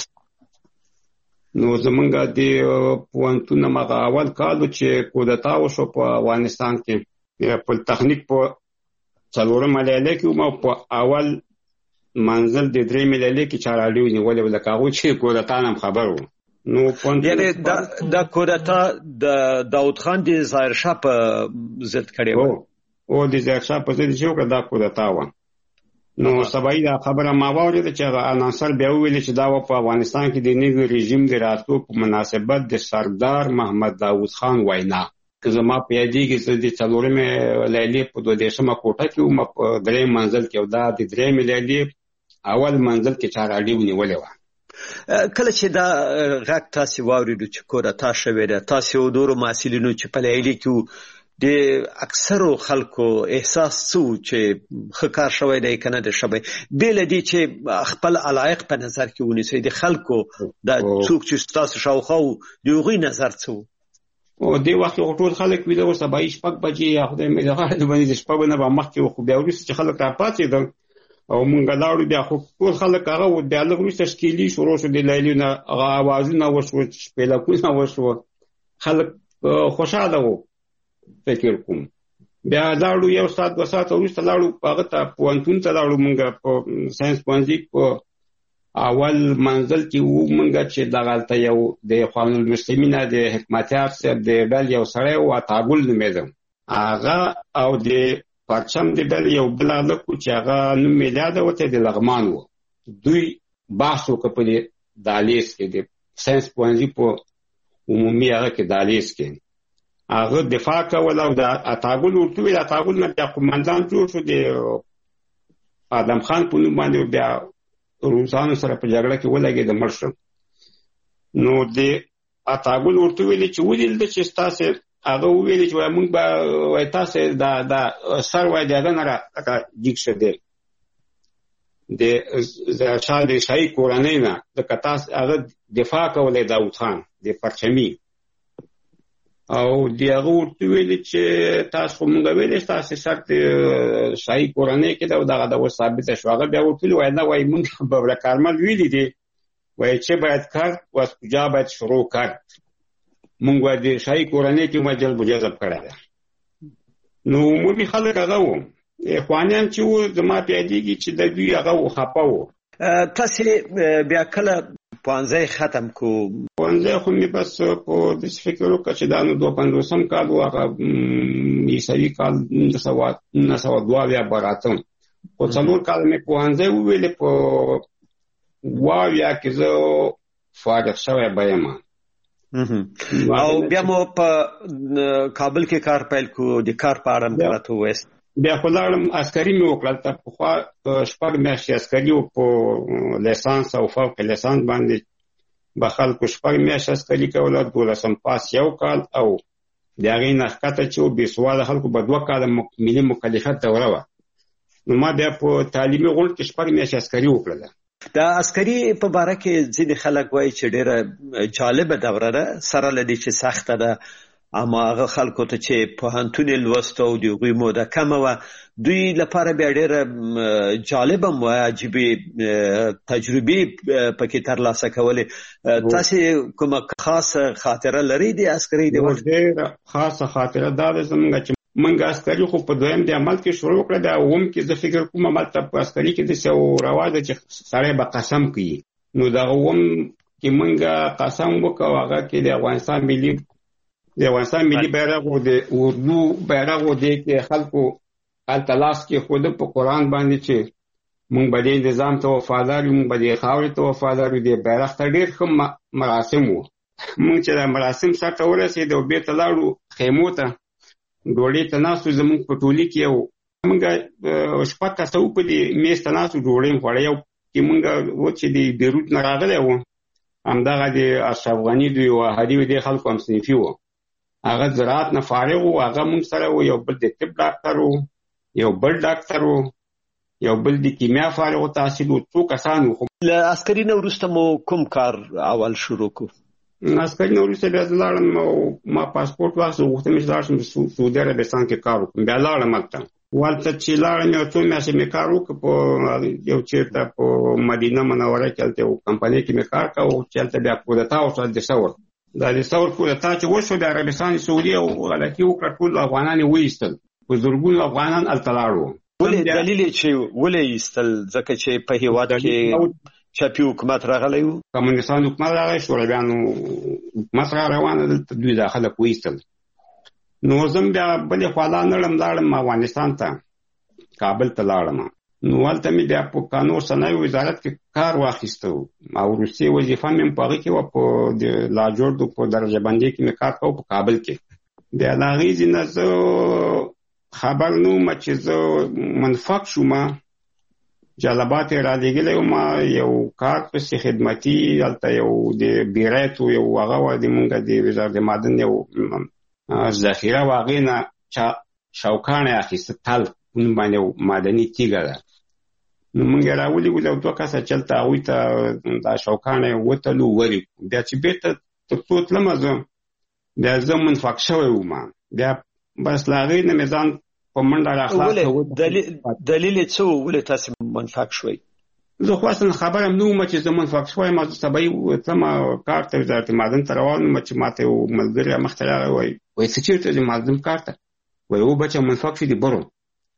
نو زمونږ د پوهنتون هغه اول کال چې کودتا وشو په افغانستان کې په تخنیک په څلورم ملایله کې وم په اول منزل د درې ملایله کې چارالي ونیولې ولکه هغه چې کودتا نام خبر وو نو یعنی دا کودتا د داود خان د ظاهر شاه په ضد کړی و او د ظاهر شاه په ضد چې دا کودتا و نو سبای دا خبره ما واورېده چې هغه انصار بیا ویل چې دا په افغانستان کې د نوي رژیم د راتلو په مناسبت د سردار محمد داود خان وینا که زما په یادېږي چې د څلورمې لیلې په 22مه کوټه کې وم په درېیم منزل کې او دا د درېیمې لیلې اول منزل کې چارالي ونیولې وه کله چې دا غږ تاسې واورېدو چې کودتا شوې ده تاسې او نورو محصلینو چې په لیلې کې د اکثرو خلکو احساس څو چې ښه کار شوی دی که نه دی شوی بې له دې چې خپل علایق په نظر کې ونیسئ د خلکو دا څوک چې ستاسو شاوخوا وو د هغوی نظر څه وو او دې وخت کې ټول خلک ویده وو سبا یې 6 بجې یا خدای مې د غاړې باندې د شپه نه به مخکې وو خو بیا وروسته چې خلک راپاڅېدل او مونږ لاړو بیا خو ټول خلک هغه وو بیا لږ وروسته ښکیلي شروع شو د لیلیو نه هغه اوازونه وشوه شپېلکونه وشوه خلک خوشحاله وو فکر کوم بیا لاړو یو ساعت 2 ساعت وروسته لاړو هغه ته پوهنتون ته لاړو مونږ په ساینس پوهنځي په اول منزل کې وو مونږ چې دغلته یو د خوان المسلمین د حکمتیار صاحب د بل یو سړی و عطاګل نومېده هغه او د پرچم د بل یو بل هلک و چې هغه نوم یې یاد وته د لغمان و دوی بحث وکړ په دهلیز کې د ساینس پوهنځي په عمومي هغه کې دهلیز کې هغه دفاع کول او د اټاګل ورته ویل اټاګل نه بیا قومندان جوړ شو د آدم خان په نوم باندې بیا روسانو سره په جګړه کې ولګېد مړ شو. نو د اټاګل ورته ویل چې ولې چې تاسو هغه ویل چې موږ به وای تاسو د سر وای دغه نه را جګ شه دی د شاهد شاهي کورنۍ نه د کتاس هغه دفاع کولای داود خان د پرچمي او دغه ورته ویل چې تاسو موږ ویل تاسو شرط شاهي کورنۍ کې دغه د ثابت شو. هغه بیا ورته وای نه وای موږ به کارمل ویل دي وای چې باید کار واسطه باید شروع کړ موږ د شاهي کورنۍ کې مجل بجذب کړی ده. نو موږ خلک هغه وو اخوانیان چې و زما پیادېږي چې د دوی هغه خپه و. تاسو بیا کله پوهنځی ختم کو؟ پوهنځی خو مې بس په داسې فکر وکړ چې دا نو 52 کال و هغه عیسوي کال 1902 یا به راتم خو 4 کال مې پوهنځی وویلې په واویا کې زه فارغ شوی به یم. او بیا مو په کابل کې کار پیل کو د کار په اړه مې راته وویست. بیا خو لاړم عسکري مې وکړل ته پخوا 6 میاشتې عسکري و په لیسانس او فوق لیسانس باندې به خلکو 6 میاشتې عسکري کوله 12 پاس یو کال او د هغې نه ښکته چې بې سواده خلکو به 2 کاله ملي مکلفیت دوره وه. نو ما بیا په تعلیمي غونډ کې 6 میاشتې عسکري وکړله. د عسکري په باره کې ځینې خلک وایي چې ډېره جالبه دوره ده سره له دې چې سخته ده اما هغه خلکو ته چې پوهنتون لوست او د هغوی موده کمه وه دوی لپاره بیا ډېره جالبه هم وه عجیبې تجربې پکې ترلاسه کولې. تاسې کومه خاصه خاطره لرئ د عسکرۍ د وخت؟ ډېره خاصه خاطره دا ده زموږ چې موږ عسکري خو په دویم د عمل کې شروع کړه د اوم کې زه فکر کوم عمل ته په عسکري کې داسې یو رواج ده چې سړی به قسم کوي. نو دغه اوم کې موږ قسم وکړو هغه کې د افغانستان ملي بیرغ او د اردو بیرغ او د خلکو التلاس کې خود په قرآن باندې چې موږ به د نظام ته وفادار یو موږ به د خاورې ته وفادار یو د بیرغ ته ډېر ښه مراسم وو. موږ چې د مراسم سر ته ورسېدو او بېرته لاړو خیمو ته ډوډۍ ته ناستو زموږ په ټولي کې یو موږ 6 کسه وو په دې میز ته ناستو ډوډۍ مې خوړه. یو کې موږ و چې د بیروت نه راغلی وو همدغه د اشرف غني د یو احادي و د خلکو همصنفي وو هغه زراعت نه فارغ وو هغه موږ سره و یو بل د طب ډاکټر وو یو بل ډاکټر وو یو بل د کیمیا فارغ التحصیل وو 2 کسان وو. له عسکري نه وروسته مو کوم کار اول شروع کو؟ عسکري نه وروسته بیا لاړم او ما پاسپورت واخیست غوښتم چې لاړ شم سعودي عربستان کې کار وکړم. بیا لاړم هلته والته چې لاړم یو 2 میاشتې مې کار وکړ په یو چېرته په مدینه منوره کې هلته یو کمپنۍ کې مې کار کوو چې هلته بیا کودتا وشوه د ثور دا د ثور کودتا چې وشو د عربستان سعودي او غلطي وکړه ټول افغانان یې وایستل په زرګونو افغانان هلته لاړو. ولې دلیل یې چې ولې ایستل؟ ځکه چې په هېواد کې چاپي حکومت راغلی و کمونستان حکومت راغلی شورویانو حکومت را روانه دلته دوی دا خلک وایستل. نو زه بیا بلې خوا لاړم افغانستان ته کابل ته لاړم. نو هلته مې بیا په کانور صنایع وزارت کې کار واخیسته او وروستۍ وظیفه مې په هغې کې وه په د لاجوردو په درجه بندۍ کې مې کار کوو په کابل کې. بیا د هغې ځینه زه خبر نه وم چې زه منفق شوم جلبات یې رالېږلی وم یو کار پسې خدمتي هلته یو د بیریت یو هغه وه د مونږ د وزارت معدن یو ذخیره وه هغې نه شوکاڼه یې اخیسته تل نوم باندې یو معدني تیږه ده. نو موږ یې راولېږلو او 2 کسه چې هلته هغوی ته دا شوکاڼه یې وتلو ولې بیا چې بېرته تر څو تلمه زه بیا زه منفق شوی وم بیا بس له هغې نه مې ځان په منډه راخلاص. دلیل یې څه و ولې تاسې منفق شوئ؟ زه خو اصلا خبر هم نه وم چې زه منفق شوی یم. زه سبا تلمه کار ته وزارت معدن ته روان وم چې ما ته یو ملګری مخته راغی وایي څه چېرته ځې معدن کار ته؟ وایي او بچه منفق شو دې برو.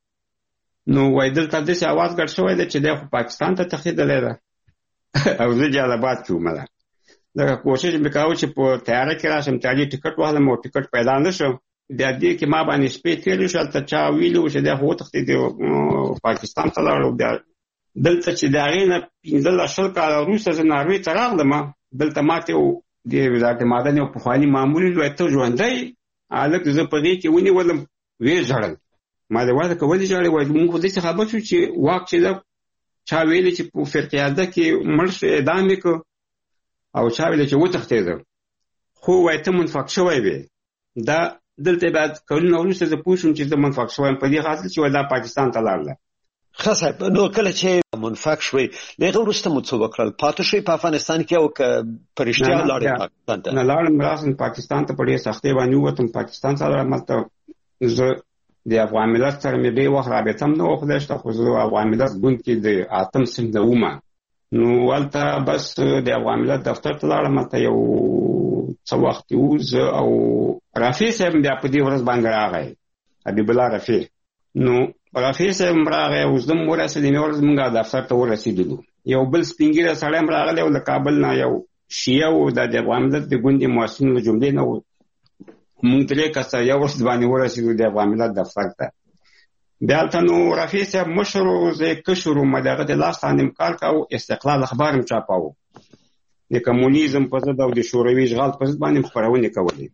نو وایي دلته داسې اواز ګډ شوی دی چې دی خو پاکستان ته تښتېدلی ده او زه جلاباد کې وم. لکه کوشش مې کاوه چې په تیاره کې راشم تعلي ټکټ واخلم او ټکټ پیدا نه شو. بیا دې کې ما باندې شپې تېرې شو هلته چا ویلي و چې دی خو وتښتېد پاکستان ته لاړ. بیا دلته چې د هغې نه 15 کاله وروسته زه ناروې ته راغلم دلته ماته د وزارت معدن یو پخواني مامور وویل ته ژوندی هلک زه په غېږ کې ونیولم ویې ژړل. ما د واده که ولې ژاړې؟ وایي موږ خو داسې خبر شو چې واک چې ده چا ویلې چې په فرقیاده کې مړ شو اعدام یې کړ او چا ویلې چې وتښتېده. خو وایي ته منفق شوی وې. دا دلته بعد کلونه وروسته زه پوه شوم چې زه منفق شوی یم په دې خاطر چې دا پاکستان ته لاړله. ښه صاحب، نو کله چې منفق شوی له هغه وروسته مو څه وکړل؟ پاتې شوی په افغانستان کې او که په رښتیا لاړې پاکستان ته؟ نه لاړم، راسم پاکستان ته په ډېر سختۍ باندې ووتم. پاکستان ته هلته زه د افغان ملت سره مې ډېر وخت رابطه هم نه وه خدای شته، خو زه افغان ملت ګوند کې د 8 صنف نه وم. نو هلته بس د افغان ملت دفتر ته لاړم. هلته یو څه وخت و زه او رفیع صاحب بیا په دې ورځ باندې راغی، حبیب الله رفیع. نو رفیع صاحب راغی او زه هم ورسېدم. یوه ورځ موږ دفتر ته ورسېدلو. یو بل سپین ږیری سړی هم راغلی او له کابل نه یو شیعه و، دا د افغان ملت د ګوند مؤسسینو له جملې نه و. موږ 3 کسه یو ورځ باندې ورسېدو د افغان ملت دفتر ته. بیا هلته نو رفیع صاحب مشر و، زه یې کشر وم. د هغه د لاس لاندې م کار کاوه. استقلال اخبار هم چاپاوه، د کمونیزم په ضد او د شوروي اشغال په ضد باندې خپرونې کولې.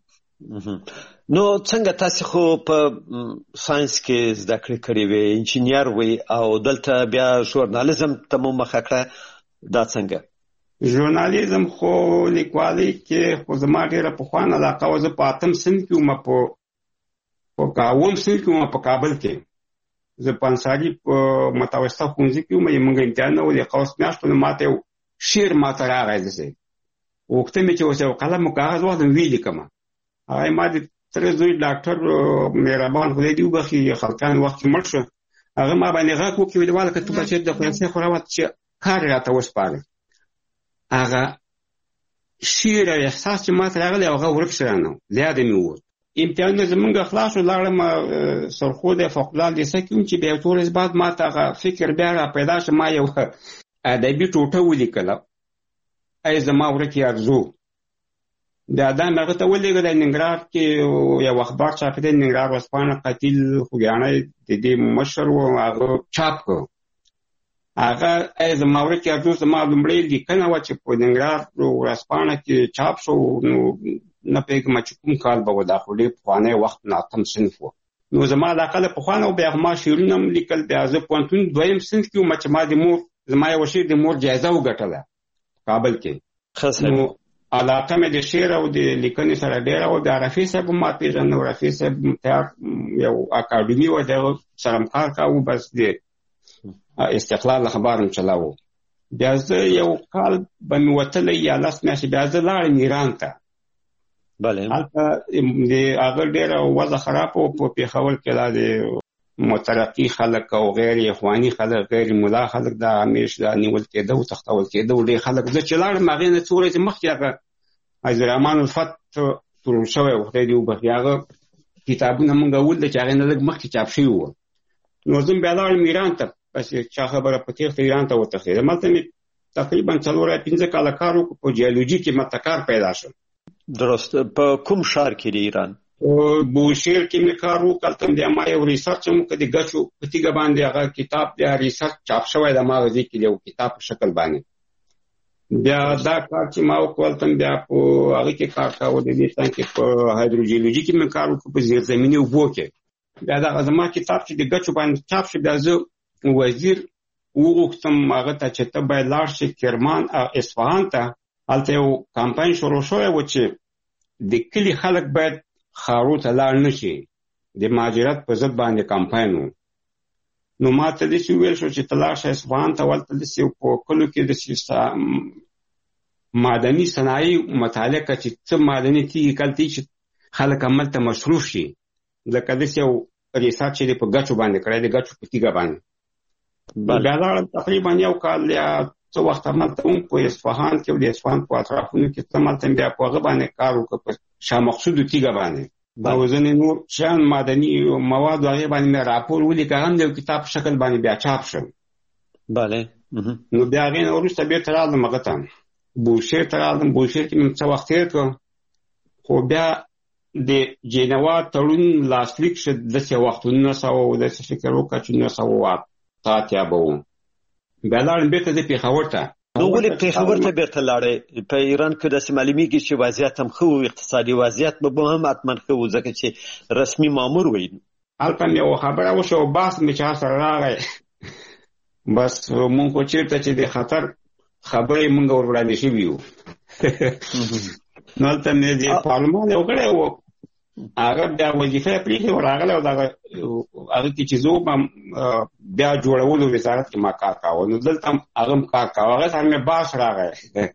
نو څنګه تاسو خو په ساينس کې زده کړې کړې وې، انجینیر وې او دلته بیا ژورنالیزم ته مو مخه کړه، دا څنګه؟ ژورنالیزم خو لیکوالۍ کې خو زما ډېره پخوانه علاقه وه. زه په 8 صنف کې وم، په 9 صنف کې وم په کابل کې. زه په انصاري په متوسطه ښوونځي کې وم. موږ امتحانونه و د قوس میاشتو. نو ماته یو شعر ماته راغی، داسې غوښته مې چې اوس یو قلم او کاغذ واخلم ویې لیکمه. هغه ما د تره زوی ډاکټر مهربان خدای دې وبخښي خلقان وخت کې مړ شو، هغه ما باندې غږ وکړي ویل واله که ته بچې د خلاصې خو راوت چې کار راته وسپارې. هغه شعر او احساس چې ماته راغلی هغه ورک شو رانه، له یاده مې ووت. امتحانونه زمونږ خلاص شو، لاړم سرخود فوقالعاده لیسه کې وم چې بیا یو څو ورځې بعد ما ته هغه فکر بیا را پیدا شو. ما یو ادبي ټوټه ولیکله، ای زما ورکې ارزو. بیا دا مې هغه ته ولېږله. ننګرهار کې یو اخبار چاپېده، ننګرهار ورځپاڼه، قتیل خوږیاڼی د دې مشر و، هغه چاپ کړ. هغه ای زما ورکې ارزو زما لومړۍ لیکنه وه چې په ننګرهار ورځپاڼه کې چاپ شو. نو نه پوهېږم چې کوم کال به و، دا خو ډېر پخوانی وخت 8 صنف و. نو زما علاقه له پخوانه و. بیا ما شعرونه هم لیکل. بیا زه پوهنتون 2 صنف کې وم چې ما د مور زما یو شعر د مور جایزه وګټله کابل کې. نو علاقه مې د شعر او د لیکنې سره ډېره وه. بیا رفیع صاحب هم ما پېژنده. رفیع صاحب تیار یو اکاډمي وه، د هغه سره هم کار کاوه. بس د استقلال اخبار هم چلاوه. بیا زه یو کال به مې وتلی یا 10 میاشتې. بیا زه لاړم ایران ته. هلته د هغه ډېره وضع خراب و په پېښور کې. دا د مترقي خلک او غیر اخواني خلک، غیر ملا خلک، دا همیش دا نیول کېده او تښتول کېده و ډېر خلک. زه چې لاړم هغې نه څو ورځې مخکې هغه عزیزالرحمن الفت تړل شوی و، خدای دې وبخښي. هغه کتابونه موږ ولیدل چې هغې نه لږ مخکې چاپ شوي وو. نو زه بیا لاړم ایران ته. بس چا خبره په تېښته ایران ته وتښتېدم. هلته مې تقریبا 4-5 کاله کار وکړ. په جیولوجي کې ماته کار پیدا شو. درست. په کوم ښار کې دی ایران؟ بوشهر کې مې کار وکړ. هلته ما یو ریسرچ هم وکړ د ګچو په تیږه باندې. هغه کتاب بیا ریسرچ چاپ شوی د ماغزي کې یو کتاب په شکل باندې. بیا دا کار چې ما وکړ هلته بیا په هغې کې کار کاوه. د دې څنګ کې په هایدروجیولوژي کې مې کار وکړ، په زیرزمیني اوبو کې. بیا دغه زما کتاب چې د ګچو باندې چاپ شو، بیا زه وزیر وغوښتم هغه ته چې ته باید لاړ شې کرمان او اصفهان ته. هلته یو کمپاین شروع شوی و چې د کلي خلک باید ښارو ته لاړ نه شي. د مهاجرت په ضد باندې کمپاین و. نو ما ته داسې وویل شو چې ته لاړ شه اصفهان ته. هلته داسې په کلو کې داسې معدني صنایع مطالعه کړه چې څه معدني تیږې کلتې چې خلک هملته مصروف شي. لکه داسې یو ریسرچ چې دی په ګچو باندې کړی، د ګچو په تیږه باندې. بیا لاړم تقریبا یو کال یا څه وخت هملته وم په اصفهان کې، او د اصفهان په اطرافونو کې هملته بیا په هغه باندې کار وکړ، په شاه مقصودو تیږه باندې. او ځینې نور شیان معدني مواد هغې باندې مې راپور ولیکه. هم د یو کتاب په شکل باندې بیا چاپ شو. بله. نو بیا هغې نه وروسته بېرته راغلم هغه ته، بوشهر ته راغلم. بوشهر کې مې څه وخت تېر کړ. خو بیا د جنوا تړون لاسلیک شو. داسې وخت 1900 داسې فکر وکړه چې 1908 به و. بیا لاړم بېرته زه پېښور ته. نو ولې پیښور ته بیرته لاړې؟ په ایران کې د معلومیږي چې وضعیت هم خو اقتصادي وضعیت به هم اتمن خو ځکه چې رسمي مامور وي. البته یو خبره وشو باس می چا سره راغی بس مونږ کو چیرته چې د خطر خبرې مونږ وړاندې شي ویو نو ته مې د پارلمان یو کړه و هغه بیا وظیفه پریږي ورغله او دا هغه چې زو بیا جوړولو وزارت کې ما کار کاوه نو دلته هغه کار کاوه هغه سره مې باس راغی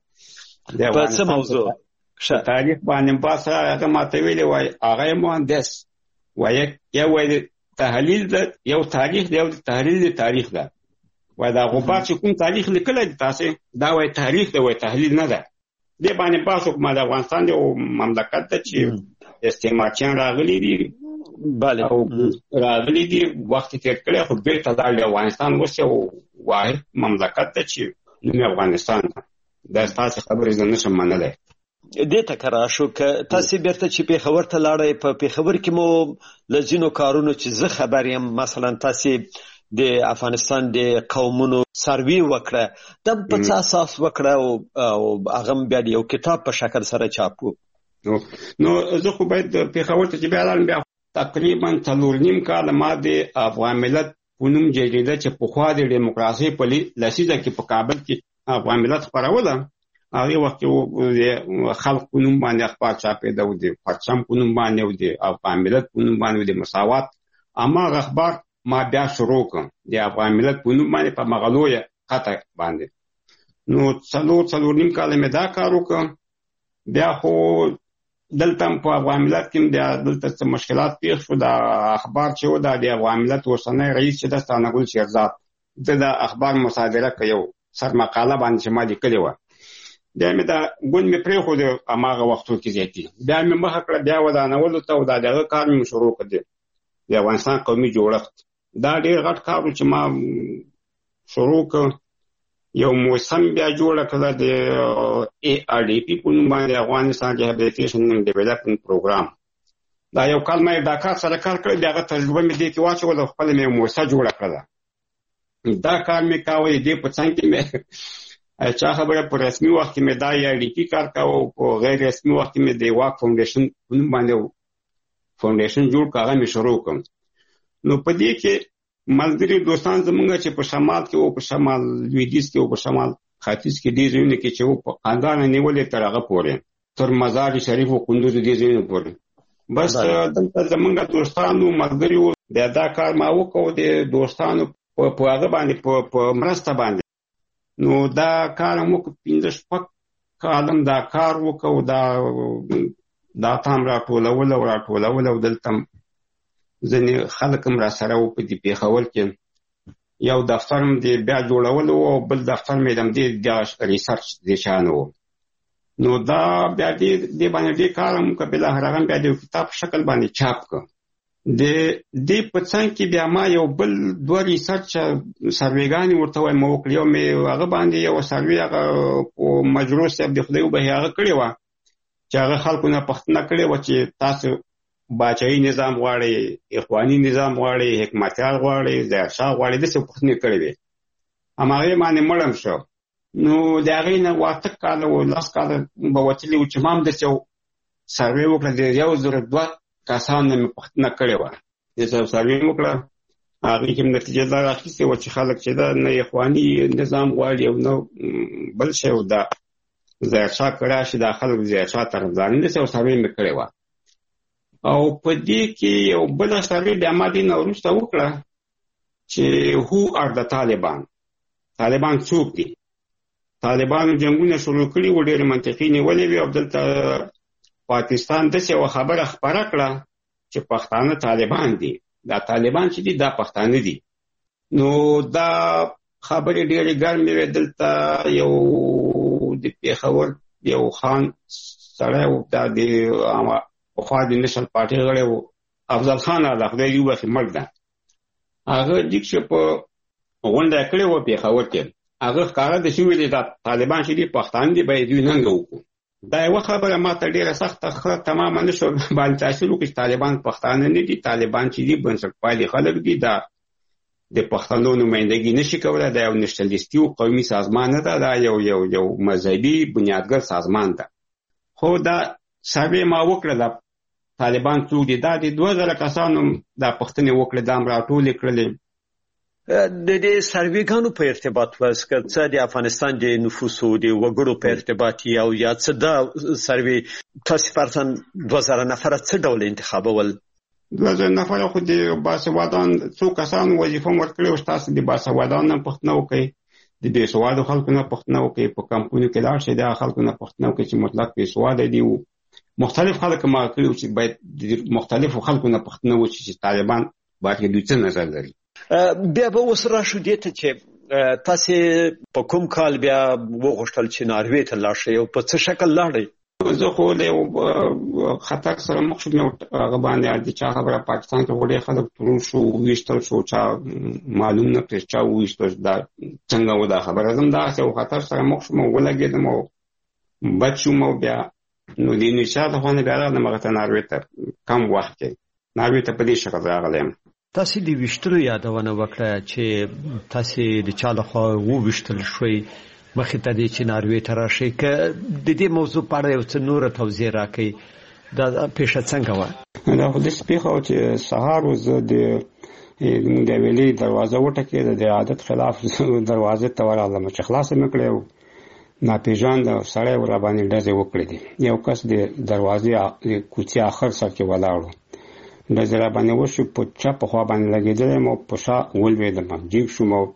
په څه موضوع تاریخ باندې باس هغه ماته ویلې وای هغه مهندس وای یو تحلیل د یو تاریخ دی او تحلیل د تاریخ ده وای دا غبار چې کوم تاریخ لیکل دي تاسو دا وای تاریخ دی وای تحلیل نه ده د باندې باسو کومه د افغانستان یو مملکت ته چې استعمارچیان راغلي دي bale او راغلي دي وخت تیر کړی خو بیرته د افغانستان وسه واحد مملکت ته چې نوم افغانستان دا تاسو خبرې زنه شم منلای دې تکرار شو ک تاسو بیرته چې پیښور ته لاړې په پیښور کې مو لزینو کارونو چې زه خبر یم مثلا تاسو د افغانستان د قومونو سروي وکړه د په اساس وکړه او هغه بیا یو کتاب په شکل سره چاپو نو زه خو باید پیښور ته چې بیا لاړم بیا تقریبا 3.5 کال ما د افغان ملت پونم جریده چې په خوا د دیموکراسي په لسیزه کې په کابل کې افغان ملت خبروله هغه وخت خلک پونم باندې اخبار چاپېده و د پرچم پونم باندې و د افغان ملت پونم باندې د مساوات اما اخبار ما بیا شروع کړ د افغان ملت پونم باندې په مغلوی خطه باندې نو 3.5 کال مې دا کار وکړ بیا خو دلته په افغان ملت کې دلته مشکلات پیښ شو د اخبار چې و د افغان ملت اوسنی رئیس چې د ستانګل شیرزاد د اخبار مصادره کوي سر مقاله باندې چې ما لیکلې و بیا مې دا ګوند مې پرې خو د اماغه وختو کې زیاتی بیا مې مخ کړ بیا ودانولو ته او دغه کار مې شروع کړ د افغانستان قومي جوړښت دا ډېر غټ کار چې ما شروع کړ یو موسم بیا جوړ کړل د ARDP په نوم باندې افغانستان ریهابلیټیشن اینڈ ډیولپمنٹ پروګرام دا یو کال مې دا کار سره کار کړی دغه تجربه مې دې کې واچول خپل مې موسسه جوړ کړل دا کار مې کاوه دې په څنګه کې مې چا خبره په رسمي وخت کې مې دا ARDP کار کاوه او غیر رسمي وخت کې مې د واک فاونډیشن په نوم باندې فاونډیشن جوړ کړه مې شروع کړم نو په دې کې ملګری دوستان زمونږ چې په شمال کې او په شمال لویدیځ کې او په شمال ختیځ کې دې ځایونه کې چې په خاندان نیولې تر هغه پورې تر مزار شریف او کندوز دې ځایونه پورې بس دلته زمونږ دوستانو ملګریو دا کار ما وکړو د دوستانو په هغه باندې په مرسته باندې نو دا کار موږ 15 کالم دا کار وکړو دا تام راټولول او دلته ځنې خلک هم را سره و په دې پیښور کې یو دفتر هم د بیا جوړولو او بل دفتر مې هم د ریسرچ د شانو نو دا بیا دې باندې دې کار هم کبله هرغه بیا د کتاب شکل باندې چاپ کړ د دې په څنګه کې بیا ما یو بل دوه ریسرچ سرویګانی ورته وای مو کړیو مې هغه باندې یو سروي هغه په مجروس د خدای به هغه کړی و چې هغه خلکو نه پښتنه کړی و چې تاسو باچایي نظام غواړي اخواني نظام غواړي حکمتیار غواړي ظاهرشاه غواړي د څه پښتنې کړی وي اماغه باندې مړم شو نو دا غینه واته کال او لاس کال به وتلی او چې مام د څو سروي وکړه د یو زره دوه کسان نه پښتنه کړی و د څو سروي وکړه هغه کوم نتیجه دا راخیسته و چې خلک چې دا نه اخواني نظام غواړي او نو بل شی و دا ظاهرشاه کړه چې د خلک ظاهرشاه طرفدار نه څو سروي مکړی و او په دې کې یو بل سروي د امادي نوروسته وکړه چې هو ار د طالبان څوک دي طالبانو جنگونه شروع کړي و ډېر منطقي نیولې وي او دلته پاکستان د څه خبره خبره کړه چې پښتانه طالبان دي دا طالبان چې دي دا پښتانه دي نو دا خبرې ډېرې ګرمې وي دلته یو د پیښور یو خان سړی و دا د خوا د نشل پارټي غړی و افضل خان د خدای یو وخت مرګ ده هغه د چې په غونډه کړې و پیښور کې هغه ښکاره د شوې دي د طالبان چې دي پښتانه دي به دوی ننګ وکړو دا یو خبره ماته ډیره سخته تماما نشو باندې تاسو چې طالبان پښتانه نه دي طالبان چې دي بنسټپالي خلک دي دا د پښتنو نمائندګي نشي کولای. دا یو نشنلیستي او قومي سازمان نه ده، دا یو مذهبي بنیادګر سازمان ده. خو دا سروې ما وکړه د طالبان څوک دي، دا د 2000 کسانو دا پوښتنې وکړې، دا هم راټولې کړلې. د دې سروېګانو په ارتباط واسکه څه د افغانستان د نفوسو د وګړو په ارتباط او یا څه دا سروې تاسو فرضاً 2000 نفر څه ډول انتخابول؟ 2000 نفر خو د باسوادان څو کسانو وظیفه ورکړې او تاسو د باسوادان نه پوښتنه وکړئ، د بې سوادو خلکو نه پوښتنه وکړئ، په کمپونو کې لاړ شئ د خلکو نه پوښتنه وکړئ چې مطلق بې سواده دي. مختلف خلک ما کړي چې باید د مختلفو خلکو نه پوښتنه وشي چې طالبان باید دوی څه نظر لري. بیا به اوس راشو دې ته چې تاسو په کوم کال بیا وغوښتل چې ناروې ته لاړ شئ او په څه شکل لاړئ؟ زه خو له خطر سره مخ شوم، هغه باندې د چا خبره پاکستان ته وړي خلک ترور شو ویشتل شو، چا معلوم نه پرې چا ویشتل، دا څنګه و دا خبره زم دا څه خطر سره مخ شوم ولګېدم او بچ شوم. بیا نو د نشاط خو نه بیا راغلم هغه ته ناروې ته کم وخت کې ناروې ته په دې شکل راغلم. تاسو د ویشتلو یادونه وکړه چې تاسو د چا لخوا وویشتل شوي مخې ته دې چې ناروې ته راشئ، که د دې موضوع په اړه یو څه نوره توضیح راکړئ، دا پیښه څنګه وه؟ دا خو داسې پیښه وه چې سهار و زه د حویلۍ دروازه وټکېده، د عادت خلاف دروازې ته ورغلم چې خلاصه مې کړې و ناپېژانده سړی وراباندې ډزې وکړې دي. یو کس د دروازې د کوڅې آخر سر کې ولاړ و، ډزې راباندې وشو، په چپه خوا باندې لګېدلی یم او په شا ولوېدم، جیګ شوم او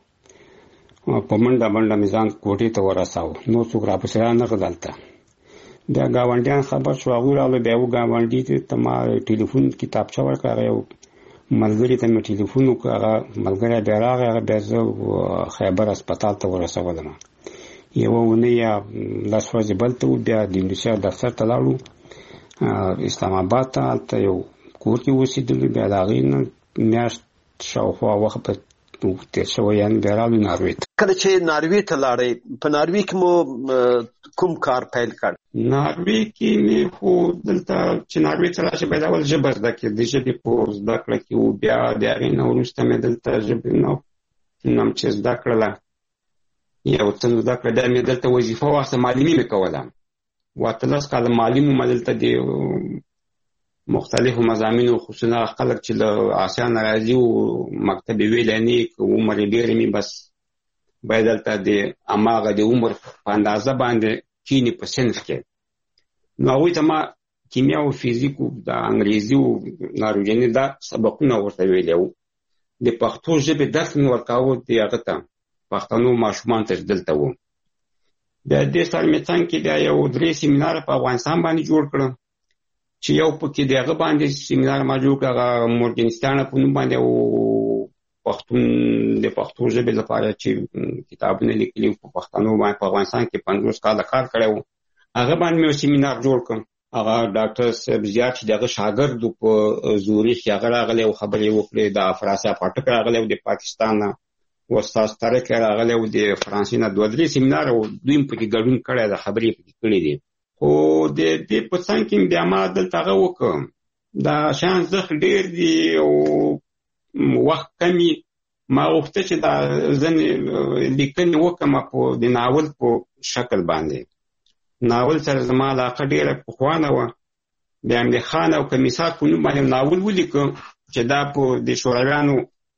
په منډه مې ځان کوټې ته ورساوه. نور څوک راپسې رانغلل دلته. بیا ګاونډیان خبر شو، هغوی راغلل، بیا یو ګاونډي ته ما ټلیفون کتابچه ورکړه، هغه یو ملګري ته مې ټلیفون وکړ، هغه ملګری بیا راغی، هغه بیا زه خیبر هسپتال ته ورسولم. یوه اونۍ یا 10 ورځې بلته و، بیا د انډوسیا دفتر ته لاړو اسلام آباد ته، هلته یو کور کې اوسېدلو. بیا د هغې نه میاشت شاوخوا وخت به تیر شوی، یعنې بیا راغلو ناروې ته. کله چې ناروې ته لاړئ، په ناروې کې مو کوم کار پیل کړ؟ ناروې کې مې خو دلته چې ناروې ته راشي باید اول ژبه زده کړې، د ژبې په زده کړه کې و. بیا د هغې نه وروسته مې دلته ژبې نم چې زده کړله، یو څه زده کړه، بیا مې دلته وظیفه واخیسته، معلمي مې کوله. 18 کاله معلم وم دلته، د مختلفو مضامینو، خصوصا خلک چې له آسیا نه راځي او مکتب ویلی نه یې عمر یې ډېر وي، بس باید دلته د هماغه د عمر په اندازه باندې کینې په صنف کې. نو هغوی ته ما کیمیا او فیزیک او د انګریزي او ناروژني دا سبقونه ورته ویلي وو. د پښتو ژبې درس مې ورکاوه د هغه ته، پښتنو ماشومانو ته دلته وو. بیا دې سره مې څنګ کې بیا یو 3 سیمینار په افغانستان باندې جوړ کړم، چې یو پکې د هغه باندې سیمینار ما جوړ کړ، هغه مورګنسټان په نوم باندې و، پښتون د پښتو ژبې لپاره چې کتابونه لیکلي په پښتنو باندې په افغانستان کې 50 کاله کار کړی و، هغه باندې مې سیمینار جوړ کړ. هغه ډاکټر صاحب زیات چې دغه شاګرد په زوریخ کې هغه راغلی او خبرې وکړې، د افراسیا پاټک راغلی و د پاکستان نه، استاد طارق راغلی و د فرانسې نه، 2-3 سیمینار او دوی پکې ګډون کړی، د خبرې پکې کړې دي. خو د دې په څنګ کې بیا ما دلته هغه وکړم، دا شیان زښت ډېر دي او وخت کمي. ما غوښته چې دا ځینې لیکنې وکړم په د ناول په شکل باندې. ناول سره زما علاقه ډېره پخوانه وه. بیا مې خان او کمیسار په نوم باندې ناول ولیکم چې دا په د شورویانو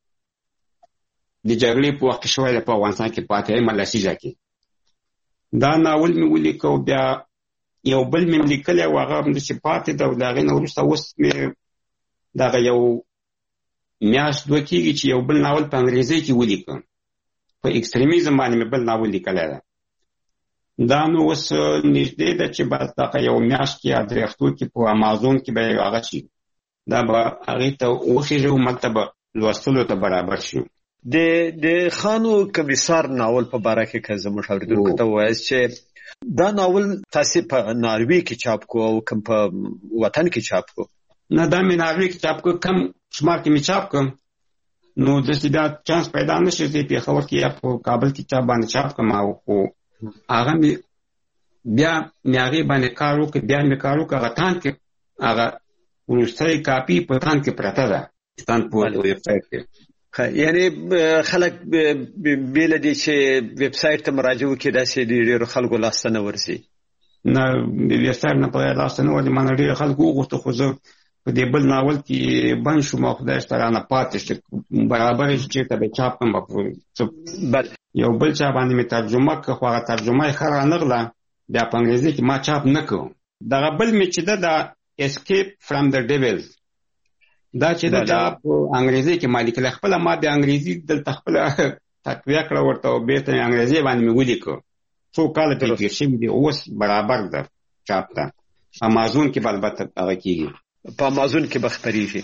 د جګړې په وخت کې شوی دی په افغانستان کې، په اتیایمه لسیزه کې. دا ناول مې ولیکه. بیا یو بل مې لیکلی و، هغه همداسې پاتې ده. د هغې نه وروسته اوس مې دغه یو میاشت 2 کېږي چې یو بل ناول په انګریزۍ کې ولیکم، په ایکستریمیزم باندې مې بل ناول لیکلی ده. دا نو اوس نږدې ده چې بس دغه یو میاشت کې یا 3 هفتو کې په امازون کې به هغه شي، دا به هغې ته وخېږي، هملته به لوستلو ته برابر شي. د خانو کمیسار ناول په باره کې که زموږ اورېدونکو ته ووایاست چې دا ناول تاسې په ناروې کې چاپ کو او کوم په وطن کې چاپ کو؟ نه، دا مې ناروې کې چاپ کو، کم شمار کې مې چاپ کړم. نو داسې بیا چانس پیدا نه شي چې پېښور کې یا په کابل کې چاپ باندې چاپ کړم. خو هغه مې بیا مې هغې باندې کار وکړ، بیا مې کار وکړ. هغه تان کې هغه وروستی کاپي په تان کې پرته ده، تان په ویبسایټ کې. یعنی خلک بیل دي چې ویب سټ ته مراجعه وکړي داسې ډېر خلکو لاسته نه ورسي نه ویب سټ نه په لاسته نه ورسي مانه ډېر خلکو وغوښته خو زه په دې بل ناول کې بند شوم او خدای سترانه پاتې شو برابر چې ته به چاپ کوم بل یو بل چا باندې می ترجمه که خو هغه ترجمه یې خره نغله بیا په انګریزي کې ما چاپ نه کوم دغه بل می چې دا اسکیپ فرام د ډیول دا چې دا په انګریزي کې مالک له خپل ما د انګریزي دلته خپل تقویه کړ ورته او به ته انګریزي باندې مې ولیکو څو کال کې شي دی اوس برابر ده چاپ ته امازون کې البته هغه کېږي په امازون کې بخپریږي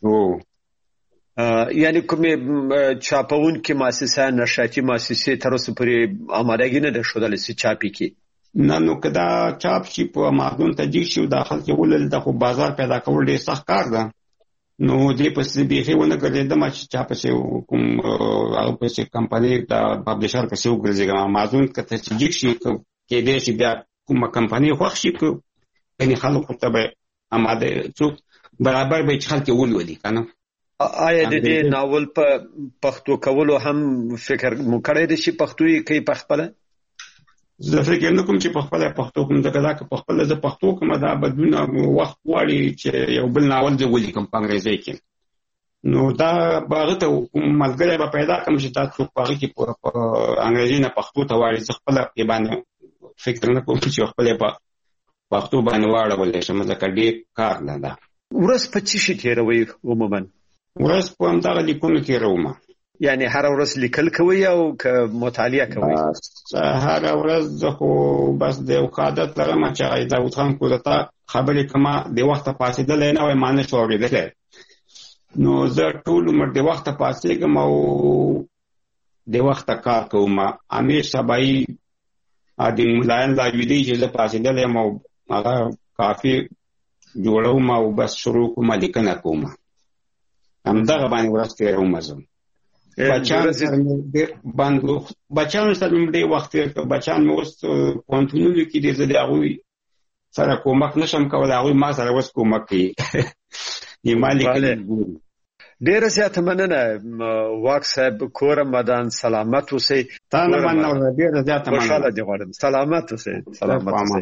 یعنی کومه چاپون کې مؤسسه نشراتي مؤسسه تر اوسه پورې آمادګي نه ده شوه چې چاپي کې نه نو کدا چاپ شي په امازون ته دي شي داخل کې ولل د خو بازار پیدا کول ډیر سخت کار ده نو دې په سې به ونه کړې د ما چې چاپ شي کوم او په سې کمپنی دا پبلشر په سې وګرځي امازون کته چې دي شي کې دې چې بیا کومه کمپنی خوښ شي کني خلکو ته به اماده څوک برابر به خلک ولولي کنه آیا د دې ناول په پښتو کولو هم فکر مو کړی دی چې پښتو یې کوي په خپل زه فکر نه کوم چې په خپل پښتو کوم دا کله په خپل زه پښتو کوم دا بدون وخت غواړي چې یو بل ناول دی ولیکم په انګریزي کې نو دا باغ ته ملګری به پیدا کوم چې تاسو په هغه کې په انګریزي نه پښتو ته وایي خپل په باندې فکر نه کوم چې خپل په پښتو باندې واړول شي مزه ډېر کار نه ده ورځ په څه شي تیروي عموما ورځ په همدغه لیکونو تیروم یعنی هر ورځ لیکل کوي او مطالعه کوي هر ورځ خو بس د یو عادت لرم چې داود خان کوزتا خبرې کما د وخت پاسېدل نه وای معنی شوړېدل نو زه ټول عمر د وخت پاسېږم او د وخت کار کوم امیر سبای د ملایان لا ویدي چې زه پاسېدل یم او هغه کافي جوړوم او بس شروع کوم لیکنه کوم همدغه باندې ورځ تیروم زه بچان سره مې ډېر وخت بچان مې اوس پوهنتونونو کې دي زه د هغوی سره کومک نشم کولی هغوی ما سره اوس کومک کوي ما لیکلي ډېره زیاته مننه واک صاحب کوره مدان سلامت اوسئ تا نه مننه ډېره زیاته مننه خوشحاله دې غواړم سلامت اوسئ سلامت اوسئ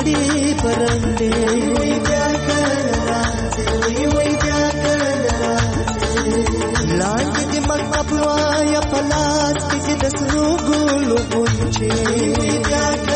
دې برنده وي بیا کله راځي وي بیا کله راځي لاندې دې مکتب وایا په لاس کې د سرو ګلو غونچې بیا